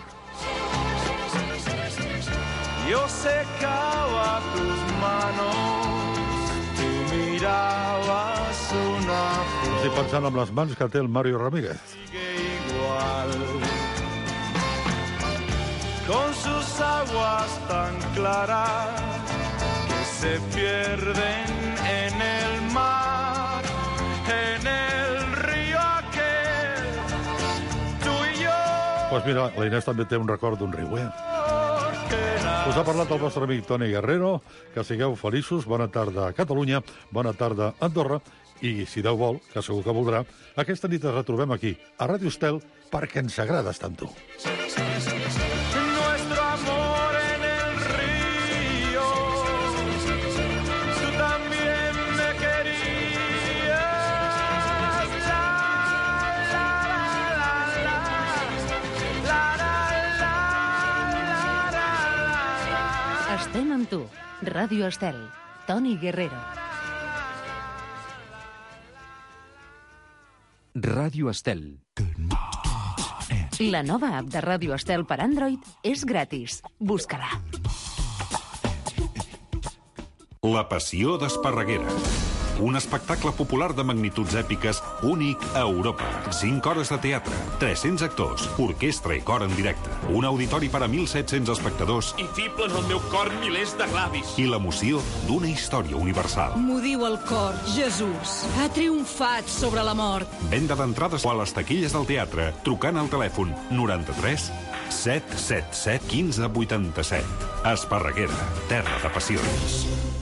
Speaker 14: Yo secaba tus manos. Mirabas una flor.
Speaker 7: Estic pensant en les mans que té el Mario Ramírez.
Speaker 14: Igual, con sus aguas tan claras que se pierden en el mar, en el río aquel, tú y yo.
Speaker 7: Pues mira, la Inés també té un record d'un riu, Us ha parlat el vostre amic Toni Guerrero. Que sigueu feliços. Bona tarda a Catalunya, bona tarda a Andorra. I, si Déu vol, que segur que voldrà, aquesta nit ens retrobem aquí, a Ràdio Estel, perquè ens agrada estar amb tu.
Speaker 14: Nuestro amor en el río, tú también me querías.
Speaker 3: Estem amb tu. Ràdio Estel. Toni Guerrero.
Speaker 18: Ràdio Estel.
Speaker 3: La nova app de Ràdio Estel per Android és gratis. Busca-la.
Speaker 2: La passió d'Esparreguera. Un espectacle popular de magnituds èpiques únic a Europa. 5 hores de teatre, 300 actors, orquestra i cor en directe. Un auditori per a 1.700 espectadors.
Speaker 19: I fiblen al meu cor milers de glavis.
Speaker 2: I l'emoció d'una història universal.
Speaker 20: M'ho diu el cor. Jesús ha triomfat sobre la mort.
Speaker 2: Venda d'entrades a les taquilles del teatre trucant al telèfon 93 777 1587. Esparreguera, terra de passions.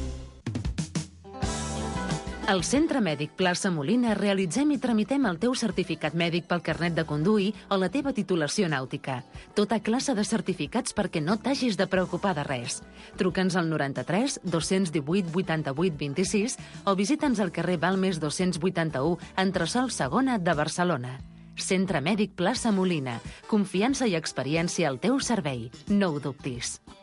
Speaker 3: Al Centre Mèdic Plaça Molina realitzem i tramitem el teu certificat mèdic pel carnet de conduir o la teva titulació nàutica. Tota classe de certificats perquè no t'hagis de preocupar de res. Truca'ns al 93 218 88 26 o visita'ns al carrer Balmes 281, entresòl Segona de Barcelona. Centre Mèdic Plaça Molina. Confiança i experiència al teu servei. No ho dubtis.